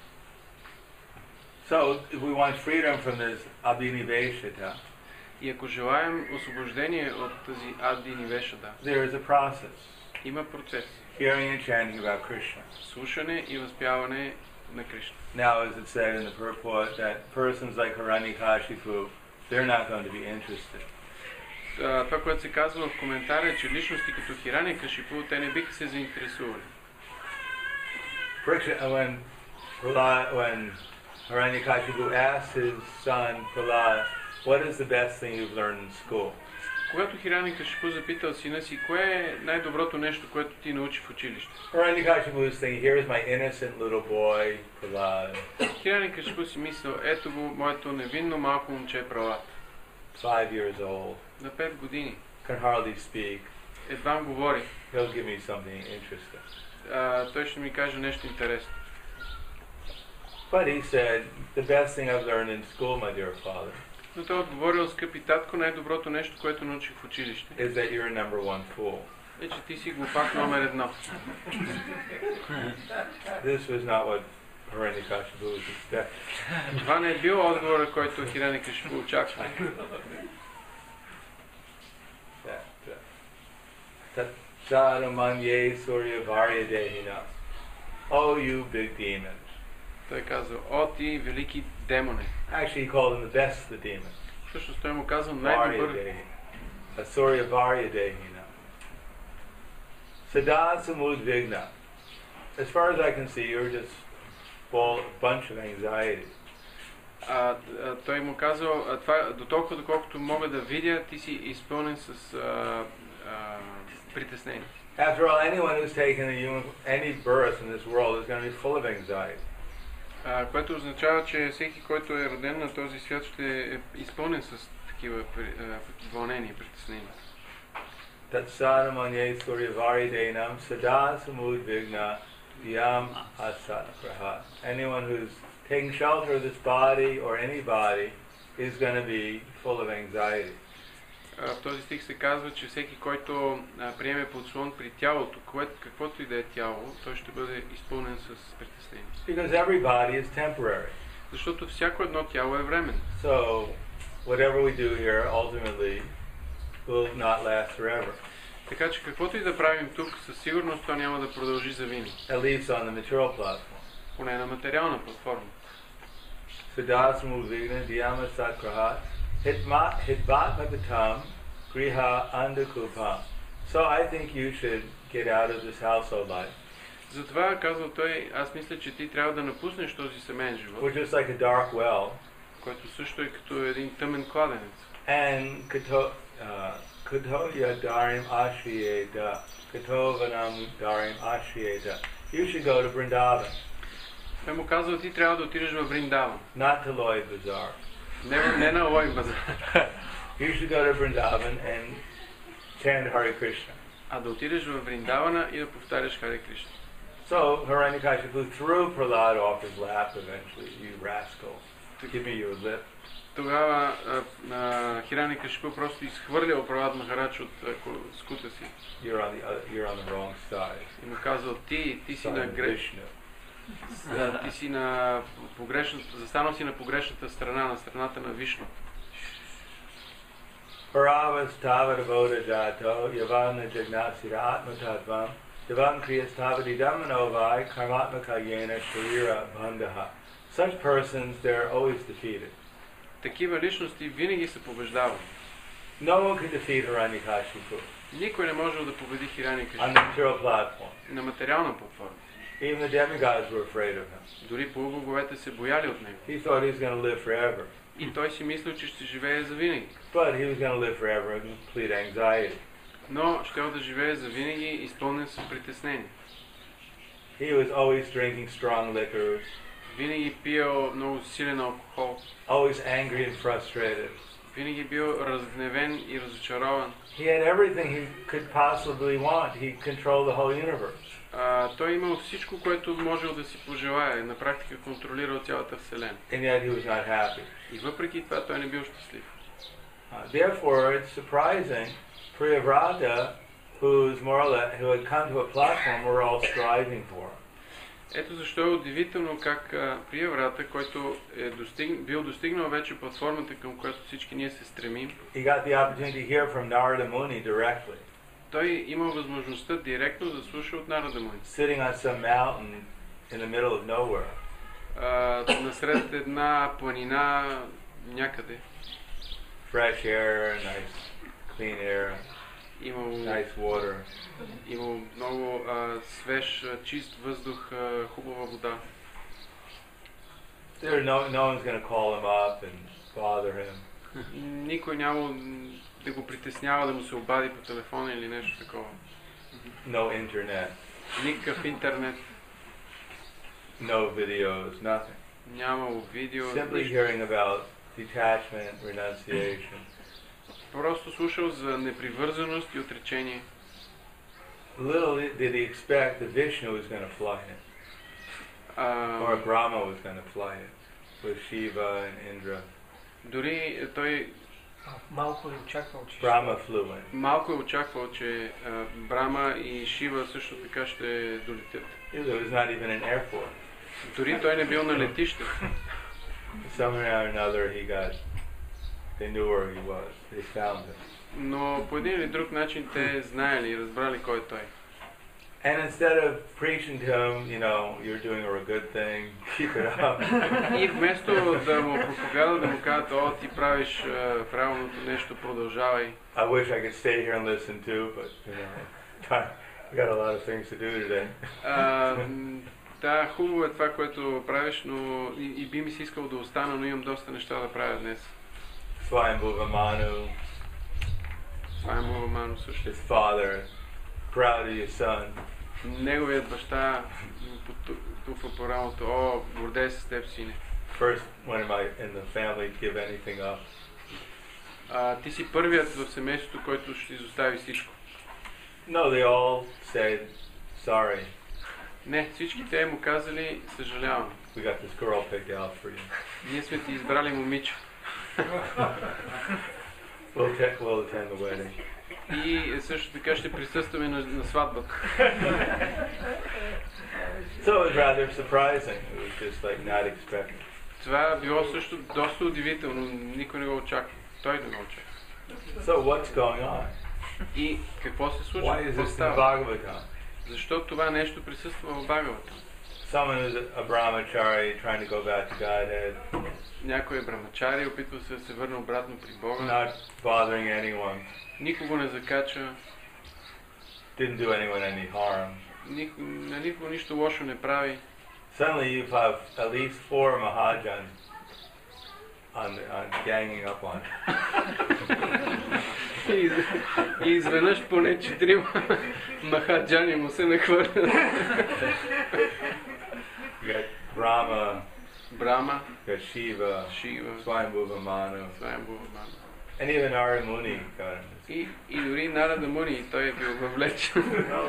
So, if we want freedom from this abhiniveshita, И ако желаем освобождение от тази адинивешада, there is a process. има процес. Hearing and chanting about Krishna. Слушане и възпяване на Кришна. Now, as it said in the purport, that persons like Hiranyakashipu, they're not going to be interested. А, това, което се казва в коментара е, че личности като Хираникашипу, те не биха се заинтересували. Parikshit, when Prahlad, when Hiranyakashipu asked his son Prahlad, what is the best thing you've learned in school? Когато Хираникашипу запитал сина си, кое е най-доброто нещо, което ти научи в училище? Hiranyakashipu was thinking, here's my innocent little boy, Prahlad, Хираникашипу си мислил, ето го, моето невинно малко момче Пралад. five years old, На пет години. can hardly speak. Едва говори. He'll give me something interesting. А, той ще ми каже нещо интересно. But he said, the best thing I've learned in school, my dear father, Но той отговорил, скъпи татко, най-доброто нещо, което научих в училище, is that you're a number one fool. е, че ти си глупак номер едно. This was not what Hiranyakashipu was expecting. Това не е бил отговора, който Хираникашипу очаква. Tatsaramanye Suryavarya Dehina. Oh, you big demons. Той казва, о ти велики демоне. Actually, he called them the best of the demons. Всъщност той му казва Varya най-добър. Dehina. Suryavarya Dehina. Sada Samudvigna. As far as I can see, you're just full a bunch of anxiety. А, а, той му казва, а, това, до толкова доколкото мога да видя, ти си изпълнен с а, а, притеснение. After all, anyone who's taken a human, any birth in this world is going to be full of anxiety. А, което означава, че всеки, който е роден на този свят, ще е изпълнен с такива а, вълнения и притеснения. Tatsadamanye Suryavari Denam Sada Samudvigna Yam Asakraha. Anyone who's taking shelter of this body or any body is going to be full of anxiety. А, в този стих се казва, че всеки, който а, приеме подслон при тялото, което, каквото и да е тяло, той ще бъде изпълнен с притеснение. Because every body is temporary. Защото всяко едно тяло е временно. So whatever we do here ultimately will not last forever. Така че каквото и да правим тук, със сигурност то няма да продължи за винаги. At least on the material platform. Поне на материална платформа. Siddhasamudvigna Dhyama Sakrahat Hitvat Bhagatam Griha Andakupam. So I think you should get out of this household life. Затова, казва той, аз мисля, че ти трябва да напуснеш този семейен живот, Which is like a dark well. който също е като един тъмен кладенец. And Kato Katoya Darim Ashriyeda. Katovanam Darim Ashriyeda. You should go to Vrindavan. Той му казва, ти трябва да отидеш в Вриндаван. Not to Lloyd Bazaar. Не, не на Лой базар. You should go to Vrindavan and chant Hare Krishna. А да отидеш в Вриндавана и да повтаряш Харе Кришна. So Hiranyakashipu threw Prahlad off his lap eventually. You rascal. Give me your lip. Тогава Хираникашипу просто изхвърлял Пралад Махарадж от а, скута си. You're on the other, you're on the wrong side. И му казал, ти, ти си Son на of греш... Vishnu. ти си на погрешната, застанал си на погрешната страна, на страната на Вишну. Paravas tavadavoda jato yavana jagnasira atmatadvam yavam kriyas tavadidam manovai karmatmaka yena sharira bandhaha. Such persons, they're always defeated. Такива личности винаги се побеждават. No one can defeat Hiranyakashipu Никой не може да победи on the Хираникашипу material platform. на материална платформа. Even the demigods were afraid of him. Дори полубоговете се бояли от него. He thought he was going to live forever. И той си мислил, че ще живее завинаги. But he was going to live forever in complete anxiety. но щял да живее завинаги изпълнен с притеснение. He was always drinking strong liquors, Винаги пил много силен алкохол. always angry and frustrated. Винаги бил разгневен и разочарован. He had everything he could possibly want. He controlled the whole universe. А, той имал всичко, което можел да си пожелае. На практика контролирал цялата Вселена. And yet he was not happy. И въпреки това той не бил щастлив. Uh, therefore, it's surprising, Priyavrata, who's more or less, who had come to a platform we're all striving for. Ето защо е удивително как а, Прияврата, който е достиг... бил достигнал вече платформата, към която всички ние се стремим, He got the opportunity to hear from Narada Muni directly, той имал възможността директно да слуша от Нарада Муни. sitting on some mountain in the middle of nowhere. А, насред една планина някъде. Fresh air, nice clean air, Имал, nice water. имал много а, свеж, а, чист въздух, а, хубава вода. There, no, no one's going to call him up and bother him. Никой няма да го притеснява да му се обади по телефона или нещо такова. No internet, Никакъв интернет, no videos, nothing. нямало видео, Simply нищо. hearing about detachment, renunciation. Просто слушал за непривързаност и отречение. Little did he expect that Vishnu was going to fly him, or А, Brahma was going to fly him, with Shiva and Indra. дори той Малко е очаквал, че Brahma flew in. малко е очаквал, че а, Брама и Шива също така ще долетят. There was not even an airport. Дори той не бил на летище. Somehow or another he got, they knew where he was. They found him. Но по един или друг начин те знаели и разбрали кой е той. And instead of preaching to him, you know, you're doing a good thing, keep it up. И вместо да му проповядат, да му кажат, о, ти правиш а, правилното нещо, продължавай. I wish I could stay here and listen too, but you know, we got a lot of things to do today. А, м, да, хубаво е това, което правиш, но и, и би ми се искал да остана, но имам доста неща да правя днес. Swayambhuva Manu, Това е моят ману също. his father, proud of his son. Неговият баща потупва по рамото, о, гордей се с теб, сине. First one in my in the family to give anything up. А, ти си първият в семейството, който ще изостави всичко. No, they all said, sorry, Не, всички те му казали, съжалявам. we got this girl picked out for you. Ние сме ти избрали момиче. We'll, te- we'll attend the wedding. И също така ще присъстваме на, на сватбата. So it was rather surprising. It was just like not expected. Това било също доста удивително, никой не го очаква. Той не го очаква. So what's going on? И какво се случва? Why is Какво this in the става? Bhagavatam? Защо това нещо присъства в Бхагавата? Someone is a brahmachari trying to go back to Godhead, Някой е брамачари, опитва се да се върне обратно при Бога. not bothering anyone, Никого не закача, didn't do anyone any harm. нико, на никого нищо лошо не прави. Suddenly you have at least four Mahajans on, on ganging up on him. И, из- и изведнъж поне четирима махаджани му се нахвърлят. You got Brahma, Брама, you got Shiva, Шива, Swayambhuva Manu, Сваямбува Мана. and even Narada Muni got him. И, и дори Нарада Муни, той е бил въвлечен.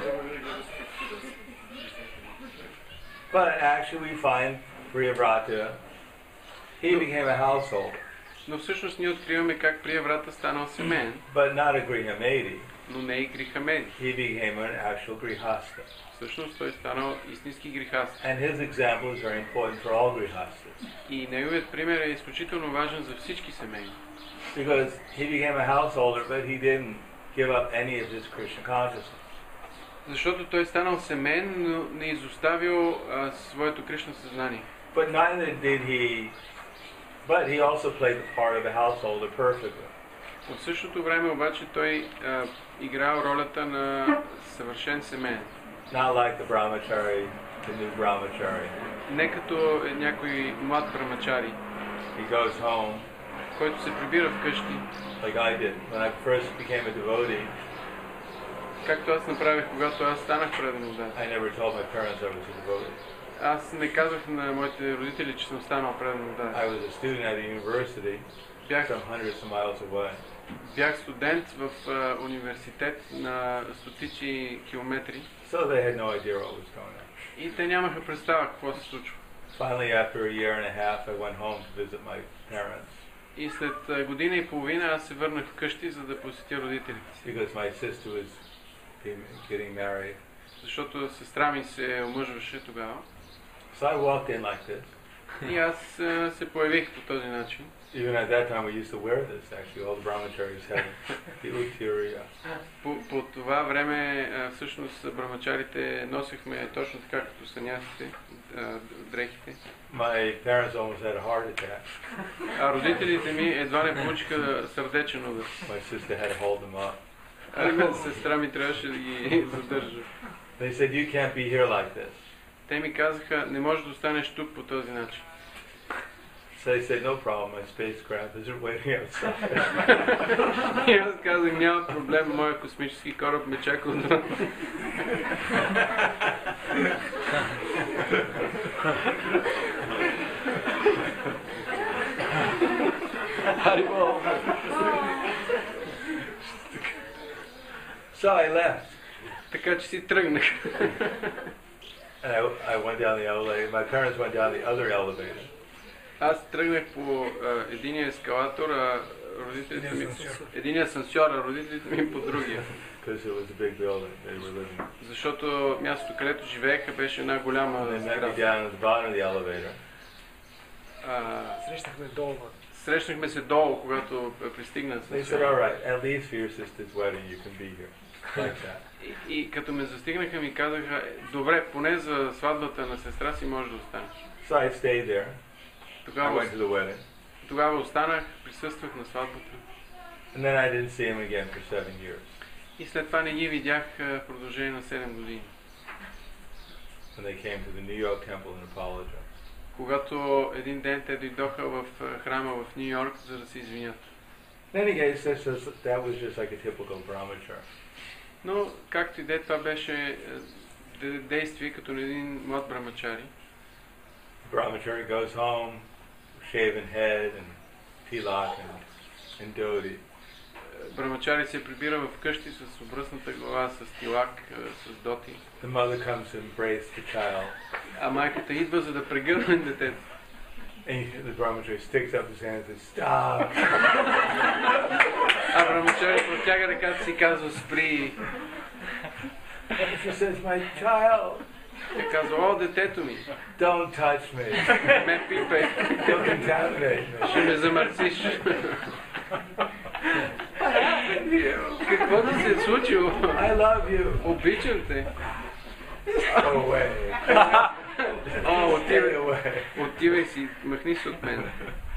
But actually we find Priyavrata, he became a householder, Но всъщност ние откриваме как Прияврата станал семейен, but not a Grihamedi. но не и грихамеди. He became an actual Grihasta. Всъщност той станал истински грихаст. And his example is very important for all Grihastas. И неговият пример е изключително важен за всички семейни. Because he became a householder, but he didn't give up any of his Krishna consciousness. Защото той станал семейен, но не изоставил а, своето Кришна съзнание. But neither did he, but he also played the part of a householder perfectly. В същото време обаче той а, играл ролята на съвършен семейен. Not like the brahmachari, the new brahmachari. Не като е някой млад брамачари, He goes home, който се прибира вкъщи, like I did. When I first became a devotee, Както аз направих, когато аз станах предан отдаден. I never told my parents I was a devotee. Аз не казах на моите родители, че съм станал предан отдаден. I was a student at a university Бях, some hundreds of miles away. бях студент в uh, университет на стотици километри So they had no idea what was going on. и те нямаха представа какво се случва. Finally, after a year and a half, I went home to visit my parents И след uh, година и половина аз се върнах вкъщи, за да посетя родителите си. because my sister was being- getting married. Защото сестра ми се омъжваше тогава. So I walked in like this. И аз uh, се появих по този начин. Even at that time, we used to wear this. Actually, all the brahmacharis had the uttirya. По, по това време а, всъщност брамачарите носихме точно така като санясите, а, дрехите. My parents almost had a heart attack. А родителите ми едва не получиха сърдечен удар. My sister had to hold them up. А именно сестра ми трябваше да ги задържа. They said, "You can't be here like this." Те ми казаха, не можеш да останеш тук по този начин. So they said, "No problem. My spacecraft is waiting outside." И аз казах, няма проблем, моят космически кораб ме чака отвън. So I left. Така че си тръгнах. And I, I went down the elevator. My parents went down the other elevator. Аз тръгнах по а, единия ескалатор, а родителите ми... Единия асансьор, а родителите ми по другия. Because it was a big building they were living in. Защото мястото, където живееха, беше една голяма And they met me сграда. down at the bottom of the elevator. А, Срещнахме долу. Срещнахме се долу, когато пристигна They said, асансьора. "All right, at least for your sister's wedding, you can be here." Like that. И, и като ме застигнаха, ми казаха, добре, поне за сватбата на сестра си можеш да останеш. So I stayed there. I Тогава, went to the wedding. тогава останах, присъствах на сватбата. And then I didn't see him again for seven years. И след това не ги видях а, в продължение на седем години. When they came to the New York temple and apologized. Когато един ден те дойдоха в а, храма в Ню Йорк, за да се извинят. In any case, this was, that was just like a typical brahmachari. Но, както и де, това беше е, де- действие като на един млад брамачари. Brahmachari goes home, shaven head and tilak and, and dhoti. Брамачари се прибира в къщи с обръсната глава, с тилак, е, с доти. The mother comes to embrace the child. А майката идва, за да прегърне детето. And the brahmachari sticks up his hand and says, "Stop." А брамачари протяга ръката си и казва, спри. She says, "My child, Тя казва, о, детето ми, don't touch me. ме пипай, Don't contaminate me." ще ме замърсиш. What happened to you? Какво да се е случило? I love you. Обичам те. Go away. О, Stay отивай, away. отивай си, махни се от мен.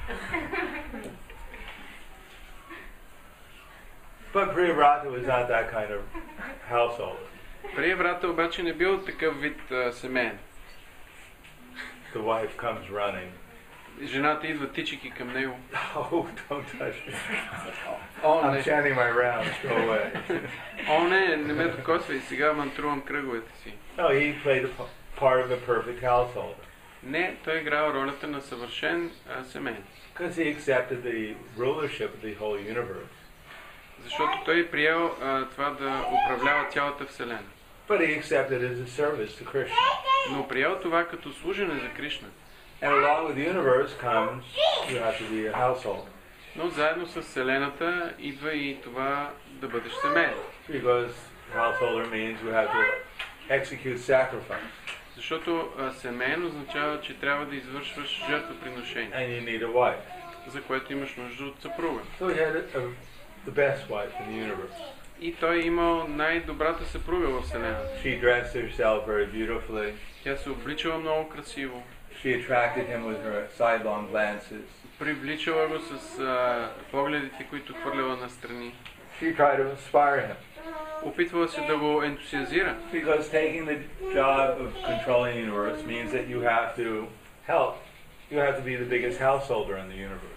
But Priyavrata was not that kind of household. Приеврата обаче не бил такъв вид а, семейен. The wife comes running. Жената идва тичайки към него. Oh, don't touch me. О, I'm не, chanting my rounds. Go away. о, не, не ме докосвай, сега мантрувам кръговете си. No, he played a p- part of a perfect householder Не, той играл ролята на съвършен а, семейен. because he accepted the rulership of the whole universe. Защото той е приел а, това да управлява цялата Вселена. But he accepted it as a service to Krishna. Но приел това като служене за Кришна. And along with the universe comes, you have to be a householder. Но заедно с Вселената идва и това да бъдеш семейен. Because householder means you have to execute sacrifice. Защото а, семейен означава, че трябва да извършваш жертвоприношение, And you need a wife. за което имаш нужда от съпруга. So he had a, a, the best wife in the universe. И той е имал най-добрата съпруга в Вселената. She dressed herself very beautifully. Тя се обличала много красиво. She attracted him with her sidelong glances. Привличала го с а, погледите, които хвърляла настрани. She tried to inspire him. Опитвала се да го ентусиазира. Because taking the job of controlling the universe means that you have to help. You have to be the biggest householder in the universe.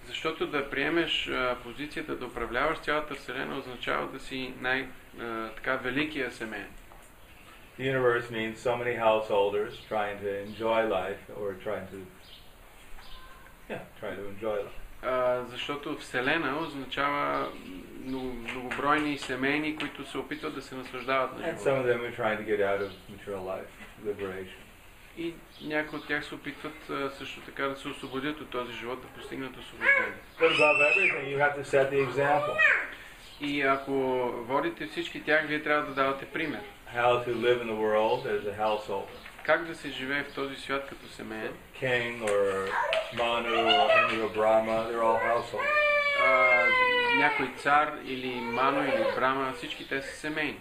Защото да приемеш а, позицията да управляваш цялата Вселена означава да си най- а, така великия семейен. The universe means so many householders trying to enjoy life or trying to, yeah, trying to enjoy life. А, защото Вселена означава много, многобройни семейни, които се опитват да се наслаждават на And some живота. of them are trying to get out of material life, liberation. И някои от тях се опитват а, също така да се освободят от този живот, да постигнат освобождение. But above everything, you have to set the example. И ако водите всички тях, вие трябва да давате пример. How to live in the world as a householder. Как да се живее в този свят като семейен? King or Manu or any or Brahma, they're all householders. А, някой цар или Мано или Брама, всички те са семейни.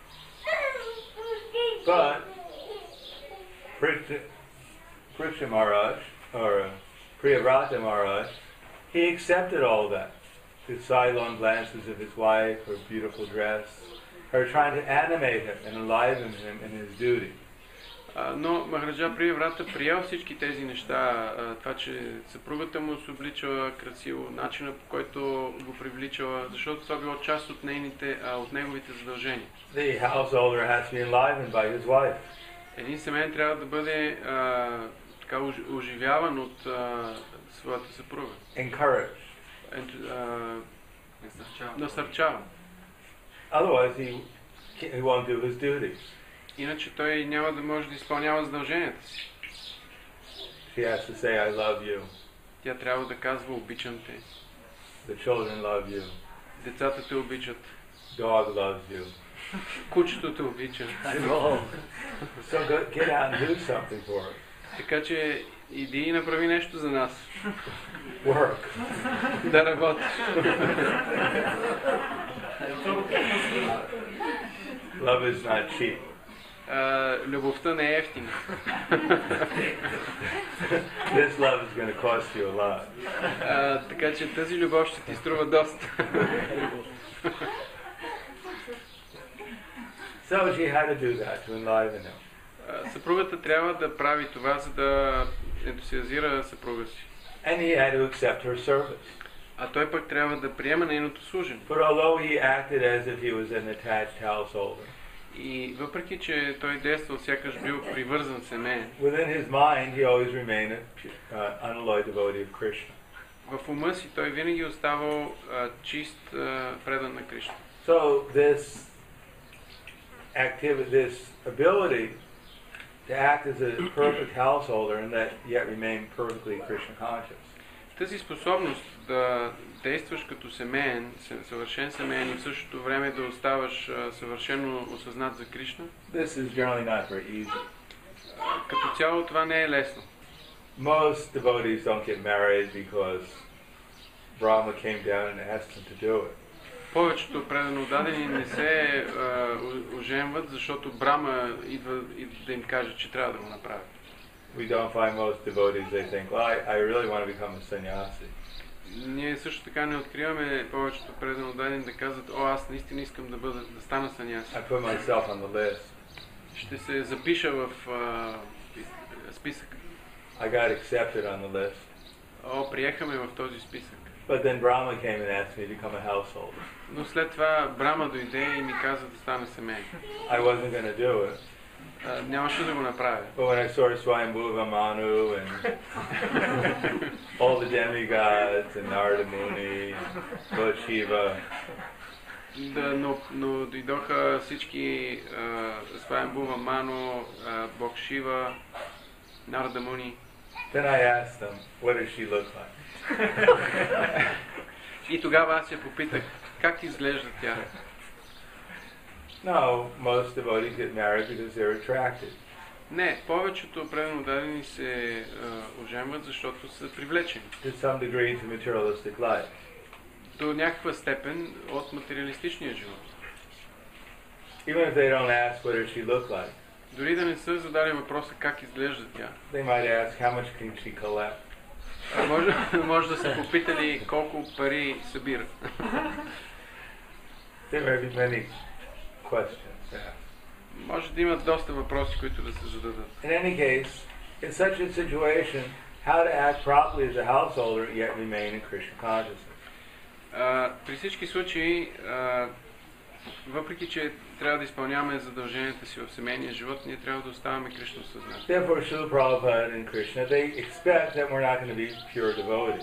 But Prithvi Prithvi Maharaj, or uh, Priyavrata Maharaj, he accepted all of that. The sidelong glances of his wife, her beautiful dress, her trying to animate him and enliven him in his duty. А, но Махараджа Прияврата приял всички тези неща, а, това, че съпругата му се обличала красиво, начина по който го привличала, защото това било част от, нейните, а, от неговите задължения. The householder has to be enlivened by his wife. Един семейен трябва да бъде а, така уж- оживяван от а, своята съпруга. Encouraged. Ент, а, Насърчава. насърчаван. Otherwise, he, he won't do his duties. Иначе той няма да може да изпълнява задълженията си. She has to say, I love you. Тя трябва да казва обичам те. The children love you. Децата те обичат. Dog loves you. Кучето те обича. So go, get out and do something for it. Така че иди и направи нещо за нас. Work. Да работиш. Love is not cheap. А, любовта не е ефтина. This love is going to cost you a lot. А, така че тази любов ще ти струва доста. So she had to do that to enliven him. А, съпругата трябва да прави това, за да ентусиазира съпруга си. And he had to accept her service. А той пък трябва да приема нейното служене. But although he acted as if he was an attached householder, И въпреки, че той действал сякаш бил привързан семейен, within his mind he always remained an uh, unalloyed devotee of Krishna. в ума си той винаги оставал а, чист, а, предан на Кришна. So this activity, this ability to act as a perfect householder and that yet remain perfectly Krishna conscious. Тази способност да действаш като семейен, съвършен семейен и в същото време да оставаш а, съвършено осъзнат за Кришна, This is generally not very easy. а, като цяло това не е лесно. Most devotees don't get married because Brahma came down and asked them to do it. Повечето предано дадени не се а, оженват, защото Брама идва и да им каже, че трябва да го направят. We don't find most devotees, they think, well, I, I really want to become a sannyasi. Ние също така не откриваме повечето предано дадени да казват, о, аз наистина искам да бъда, да стана саняси. I put myself on the list. Ще се запиша в а, списък. I got accepted on the list. О, приехаме в този списък. But then Brahma came and asked me to become a householder. Но след това Брама дойде и ми каза да стана семейен. I wasn't going to do it. А, нямаше да го направя. But when I saw Swayambhuva Manu and all the demigods and Narada Muni and Lord Shiva, Да, но, но дойдоха всички Сваямбува Мано, а, Бог Шива, Нарада Муни. then I asked them, what does she look like? И тогава аз я попитах, как изглежда тя? No, most devotees get married because they're attracted. Не, повечето предано дадени се а, оженват, защото са привлечени. To some degree to materialistic life. До някаква степен от материалистичния живот. Even if they don't ask what does she look like, Дори да не са задали въпроса как изглежда тя. they might ask how much can she collect. А може, може да са попитали колко пари събира. There may be many questions asked. Може да имат доста въпроси, които да се зададат. In any case, in such a situation, how to act properly as a householder yet remain in Krishna consciousness. А, при всички случаи, а, въпреки че трябва да изпълняваме задълженията си в семейния живот, ние трябва да оставаме Кришна съзнание. Therefore, Srila Prabhupada and Krishna, they expect that we're not going to be pure devotees.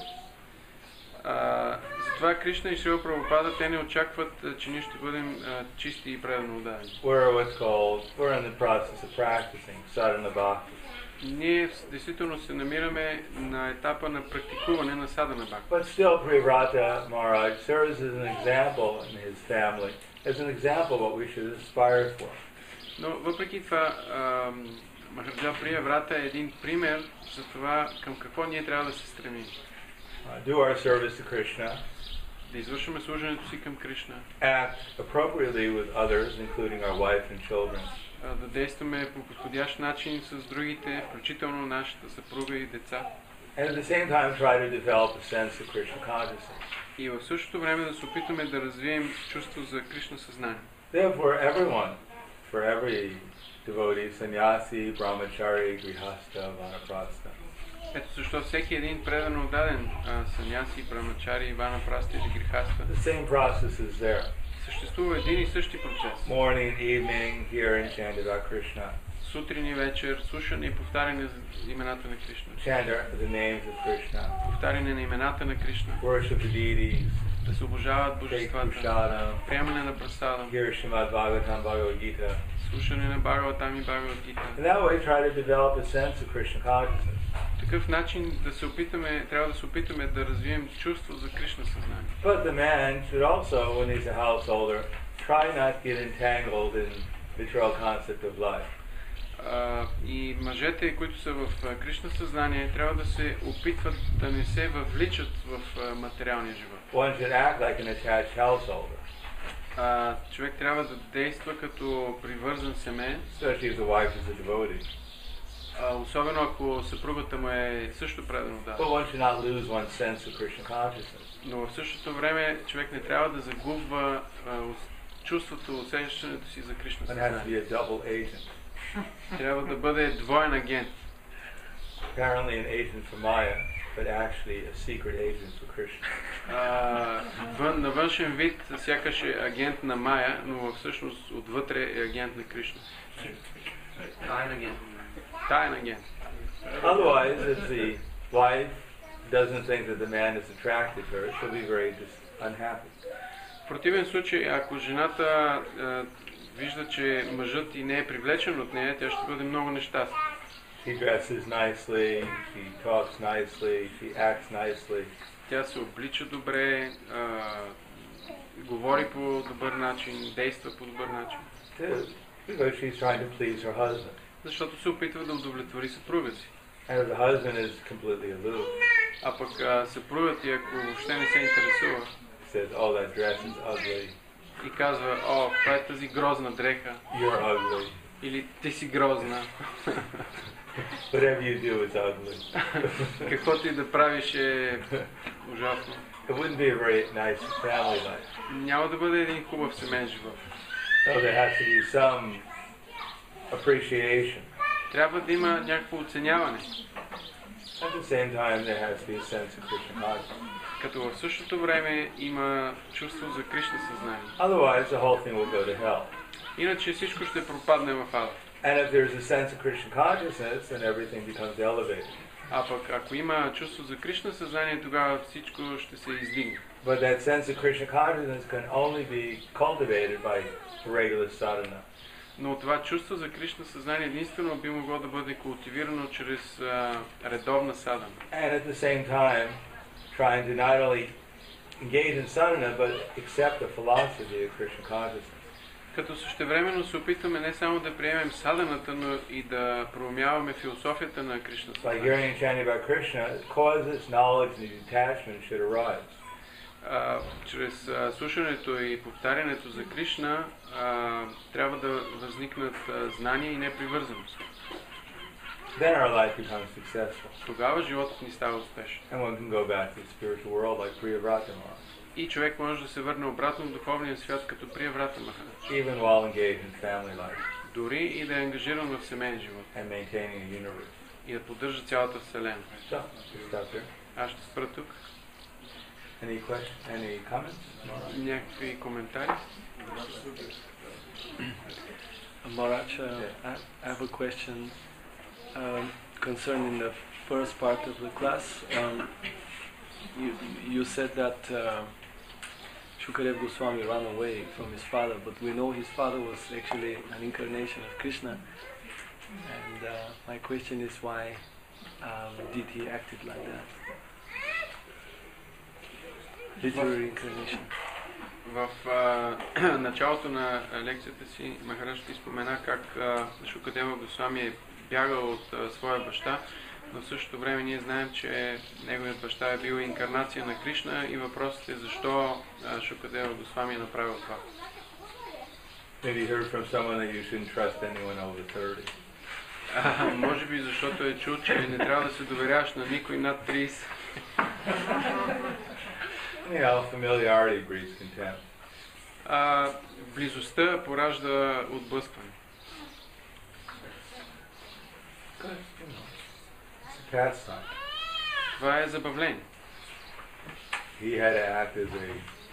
А, затова Кришна и Шрила Прабхупада, те не очакват, че ние ще бъдем а, чисти и предано отдадени. We're what's called, we're in the process of practicing sadhana bhakti. Ние действително се намираме на етапа на практикуване на садана бхакти. But still, Priyavrata Maharaj serves as an example in his family, as an example of what we should aspire for. Но въпреки това, а, Махараджа Прияврата е един пример за това към какво ние трябва да се стремим. Uh, do our service to Krishna, Да извършваме служенето си към Кришна, act appropriately with others, including our wife and children, а, да действаме по подходящ начин с другите, включително нашата съпруга и деца. and at the same time try to develop a sense of Krishna consciousness. И в същото време да се опитаме да развием чувство за Кришна съзнание. Therefore, everyone, for every devotee, sannyasi, brahmachari, grihastha, vanaprastha, Ето защо всеки един предано отдаден саняси, брамачари, ванапраста или грихаста, the same process is there. съществува един и същи процес. Morning, evening, hear and chant about Krishna. Сутрин и вечер, слушане и повтаряне за имената на Кришна. Chant the names of Krishna. Повтаряне на имената на Кришна. Worship the deities. Да се обожават Take божествата. prasadam. Приемане на прасадам. Hear Srimad Bhagavatam, Bhagavad Gita. Слушане на Бхагаватам и Бхагават Гита. In that way, try to develop a sense of Krishna consciousness. Такъв начин да се опитаме, трябва да се опитаме да развием чувство за Кришна съзнание. But the man should also, when he's a householder, try not to get entangled in the material concept of life. Uh, и мъжете, които са в uh, Кришна съзнание, трябва да се опитват да не се въвличат в uh, материалния живот. One should act like an attached householder, Uh, човек трябва да действа като привързан семейен, especially if the wife is a devotee. uh, особено ако съпругата му е също предано But да. one should not lose one's sense of Krishna consciousness. Но в същото време човек не трябва да загубва uh, чувството, усещането си за Кришна One has to съзнание. be a double agent. Трябва да бъде двоен агент. Apparently an agent for Maya, but actually a secret agent for Krishna. Uh, вън, на външен вид сякаш е агент на Майя, но всъщност отвътре е агент на Кришна. Тайн агент. Таен агент. Otherwise, if the wife doesn't think that the man is attracted to her, she'll be very dis- unhappy. В противен случай, ако жената uh, вижда, че мъжът и не е привлечен от нея, тя ще бъде много нещастна. She dresses nicely, she talks nicely, she acts nicely. Тя се облича добре, uh, говори по добър начин, действа по добър начин. too, because she's trying to please her husband. Защото се опитва да удовлетвори съпруга си. And if the husband is completely aloof, А пък uh, съпругът ти, ако въобще не се интересува says, oh, that dress is ugly, и казва, о, това е тази грозна дреха, you're ugly, или ти си грозна, whatever you do is ugly. каквото и да правиш е ужасно. It wouldn't be a very nice family life. Няма да бъде един хубав семейен живот. So there has to be some appreciation. Трябва да има някакво оценяване, At the same time, there has to be a sense of Krishna consciousness. като в същото време има чувство за Кришна съзнание. Otherwise, the whole thing will go to hell. Иначе всичко ще пропадне в ада. And if there's a sense of Krishna consciousness, then everything becomes elevated. А пък ако има чувство за Кришна съзнание, тогава всичко ще се издигне. But that sense of Krishna consciousness can only be cultivated by regular sadhana. Но това чувство за Кришна съзнание единствено би могло да бъде култивирано чрез а, редовна садана. And at the same time, trying to not only engage in sadhana, but accept the philosophy of Krishna consciousness. Като същевременно се опитваме не само да приемем саданата, но и да проумяваме философията на Кришна By съзнание. hearing and chanting about Krishna, causes knowledge and detachment should arise. А, чрез а, слушането и повтарянето за Кришна а, трябва да възникнат а, знания и непривързаност. Then our life becomes successful. Тогава животът ни става успешен. And one can go back to the spiritual world like Priyavrata Maharaj, И човек може да се върне обратно в духовния свят като Прияврата Махарадж. even while engaged in family life Дори и да е ангажиран в семейен живот. and maintaining a universe. и да поддържа цялата Вселена. So, stop there. Аз ще спра тук. Any questions? Any comments? Някакви коментари? Maharaj, uh, I, I have a question um, concerning the first part of the class. Um, you, you said that uh, Shukadev Goswami ran away from his father, but we know his father was actually an incarnation of Krishna. And uh, my question is, why um, did he act it like that? Literary incarnation. В а, началото на лекцията си Махарадж ти спомена как а, Шукадева Госвами е бягал от а, своя баща, но в същото време ние знаем, че неговият баща е бил инкарнация на Кришна и въпросът е защо а, Шукадева Госвами е направил това. Maybe you heard from someone that you shouldn't trust anyone over thirty. А, може би защото е чул, че не трябва да се доверяваш на никой над трийсет. You know, familiarity breeds contempt. А, близостта поражда отблъскване. It's a pastime. Това е забавление. He had to act as a,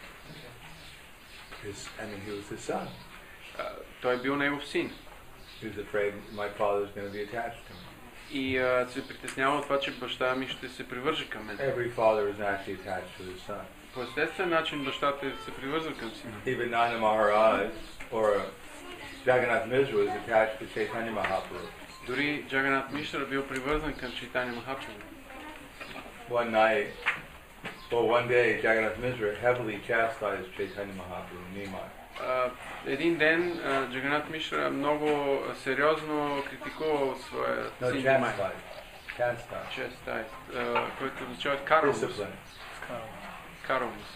his, I mean, he was his son. А, той е бил негов син. He was afraid my father's going to be attached to me. И а, се притеснява от това, че баща ми ще се привърже към мен. Every father is actually attached to his son. По естествен начин бащата се привързва към сина. Even Nanda Maharaj or Jagannath Mishra was attached to Chaitanya Mahaprabhu. Дори Джаганат Мишра бил привързан към Чайтаня Махапрабху. One night, well, one day, Jagannath Mishra heavily chastised Chaitanya Mahaprabhu, Nimai. А, един ден а, Джаганат Мишра много сериозно критикувал своя No, син Нимай. chastised. Chastised. Честай, който означава каромус. Discipline. Каромус.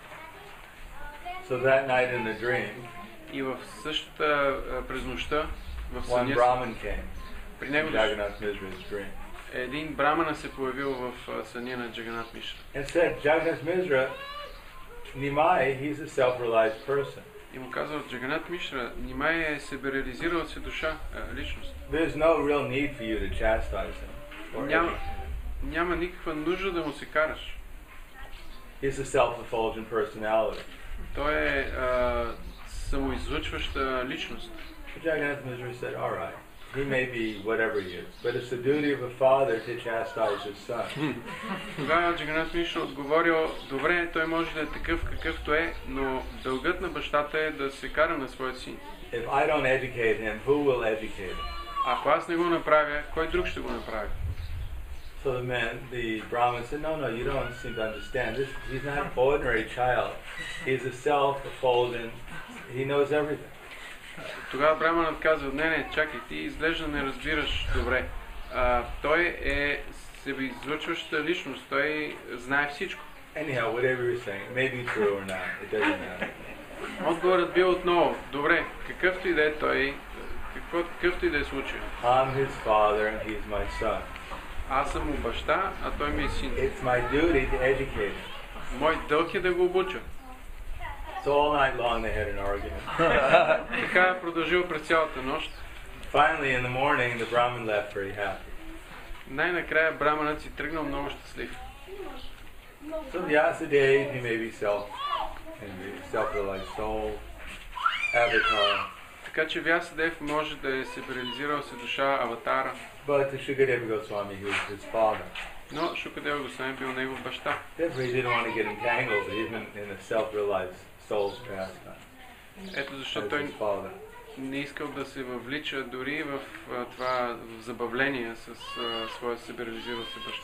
So that night in the dream, И в същата а, през нощта в one съня си, Brahmin came при in него Jagannath Mishra's dream един брамана се появил в а, съня на Джаганат Мишра. and said, Jagannath Mishra, Nimai, he's a self-realized person. И му казал, Джаганат Мишра, Нимай е себе реализирал се душа, а, личност. There's no real need for you to chastise him. Or Няма, educate. няма никаква нужда да му се караш. He's a self-effulgent personality. Той е а, самоизлъчваща личност. Jagannath Mishra said, all right, he may be whatever he is, but it's the duty of a father to chastise his son. Тогава Джаганат Мишра отговорил, добре, той може да е такъв какъвто е, но дългът на бащата е да се кара на своя син. If I don't educate him, who will educate him? Ако аз не го направя, кой друг ще го направи? So the man, the Brahmin said, no, no, you don't seem to understand. This, he's not an ordinary child. He's a self-effulgent, he knows everything. Тогава браманът казва, не, не, чакай, ти изглежда не разбираш добре. А, той е себеизлъчваща личност, той знае всичко. Anyhow, whatever you're saying, it may be true or not, it doesn't matter. Отговорът бил отново, добре, какъвто и да е той, какво, какъвто и да е случай. I'm his father and he's my son. Аз съм му баща, а той ми е син. It's my duty to educate him. Мой дълг е да го обуча. So all night long they had an argument. Така е продължил през цялата нощ. Finally in the morning the Brahmin left very happy. Най-накрая браманът си тръгнал много щастлив. So Vyasadeva, he may be self, and be self-realized soul, avatar. Така че Вясадев може да е се реализирал се душа аватара, But to Shukadeva Goswami, he was his father. но Шукадева Госвами бил негов баща. Therefore he didn't want to get entangled even in a self-realized soul's pastime. Ето защо As той his father. не искал да се въвлича дори в а, това в забавление с а, своя себе реализирал се баща.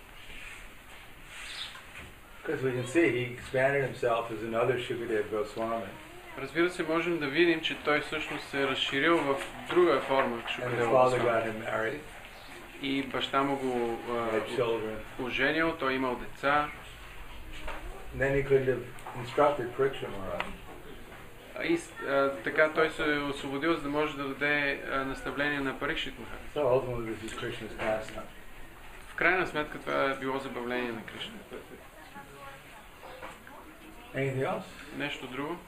Because we can see he expanded himself as another Shukadeva Goswami. Разбира се, можем да видим, че той всъщност се е разширил в друга форма And his Шукадева father got Госвами. him married, И баща му го had а, children. оженил, той имал деца. And then he could have instructed Pariksha Maharaj. И а, така той се е освободил, за да може да даде а, наставление на Парикшит Махарадж. So ultimately this is Krishna's pastime. В крайна сметка това е било забавление на Кришна. Anything else? Нещо друго?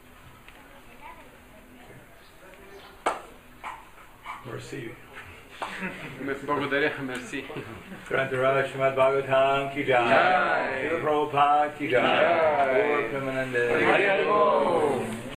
Mercy. Благодаря, мерси. Grantharaj Srimad Bhagavatam ki jai. Jai. Srila Prabhupada ki jai. Jai. Gaur Premanande. Hari Hari Bol.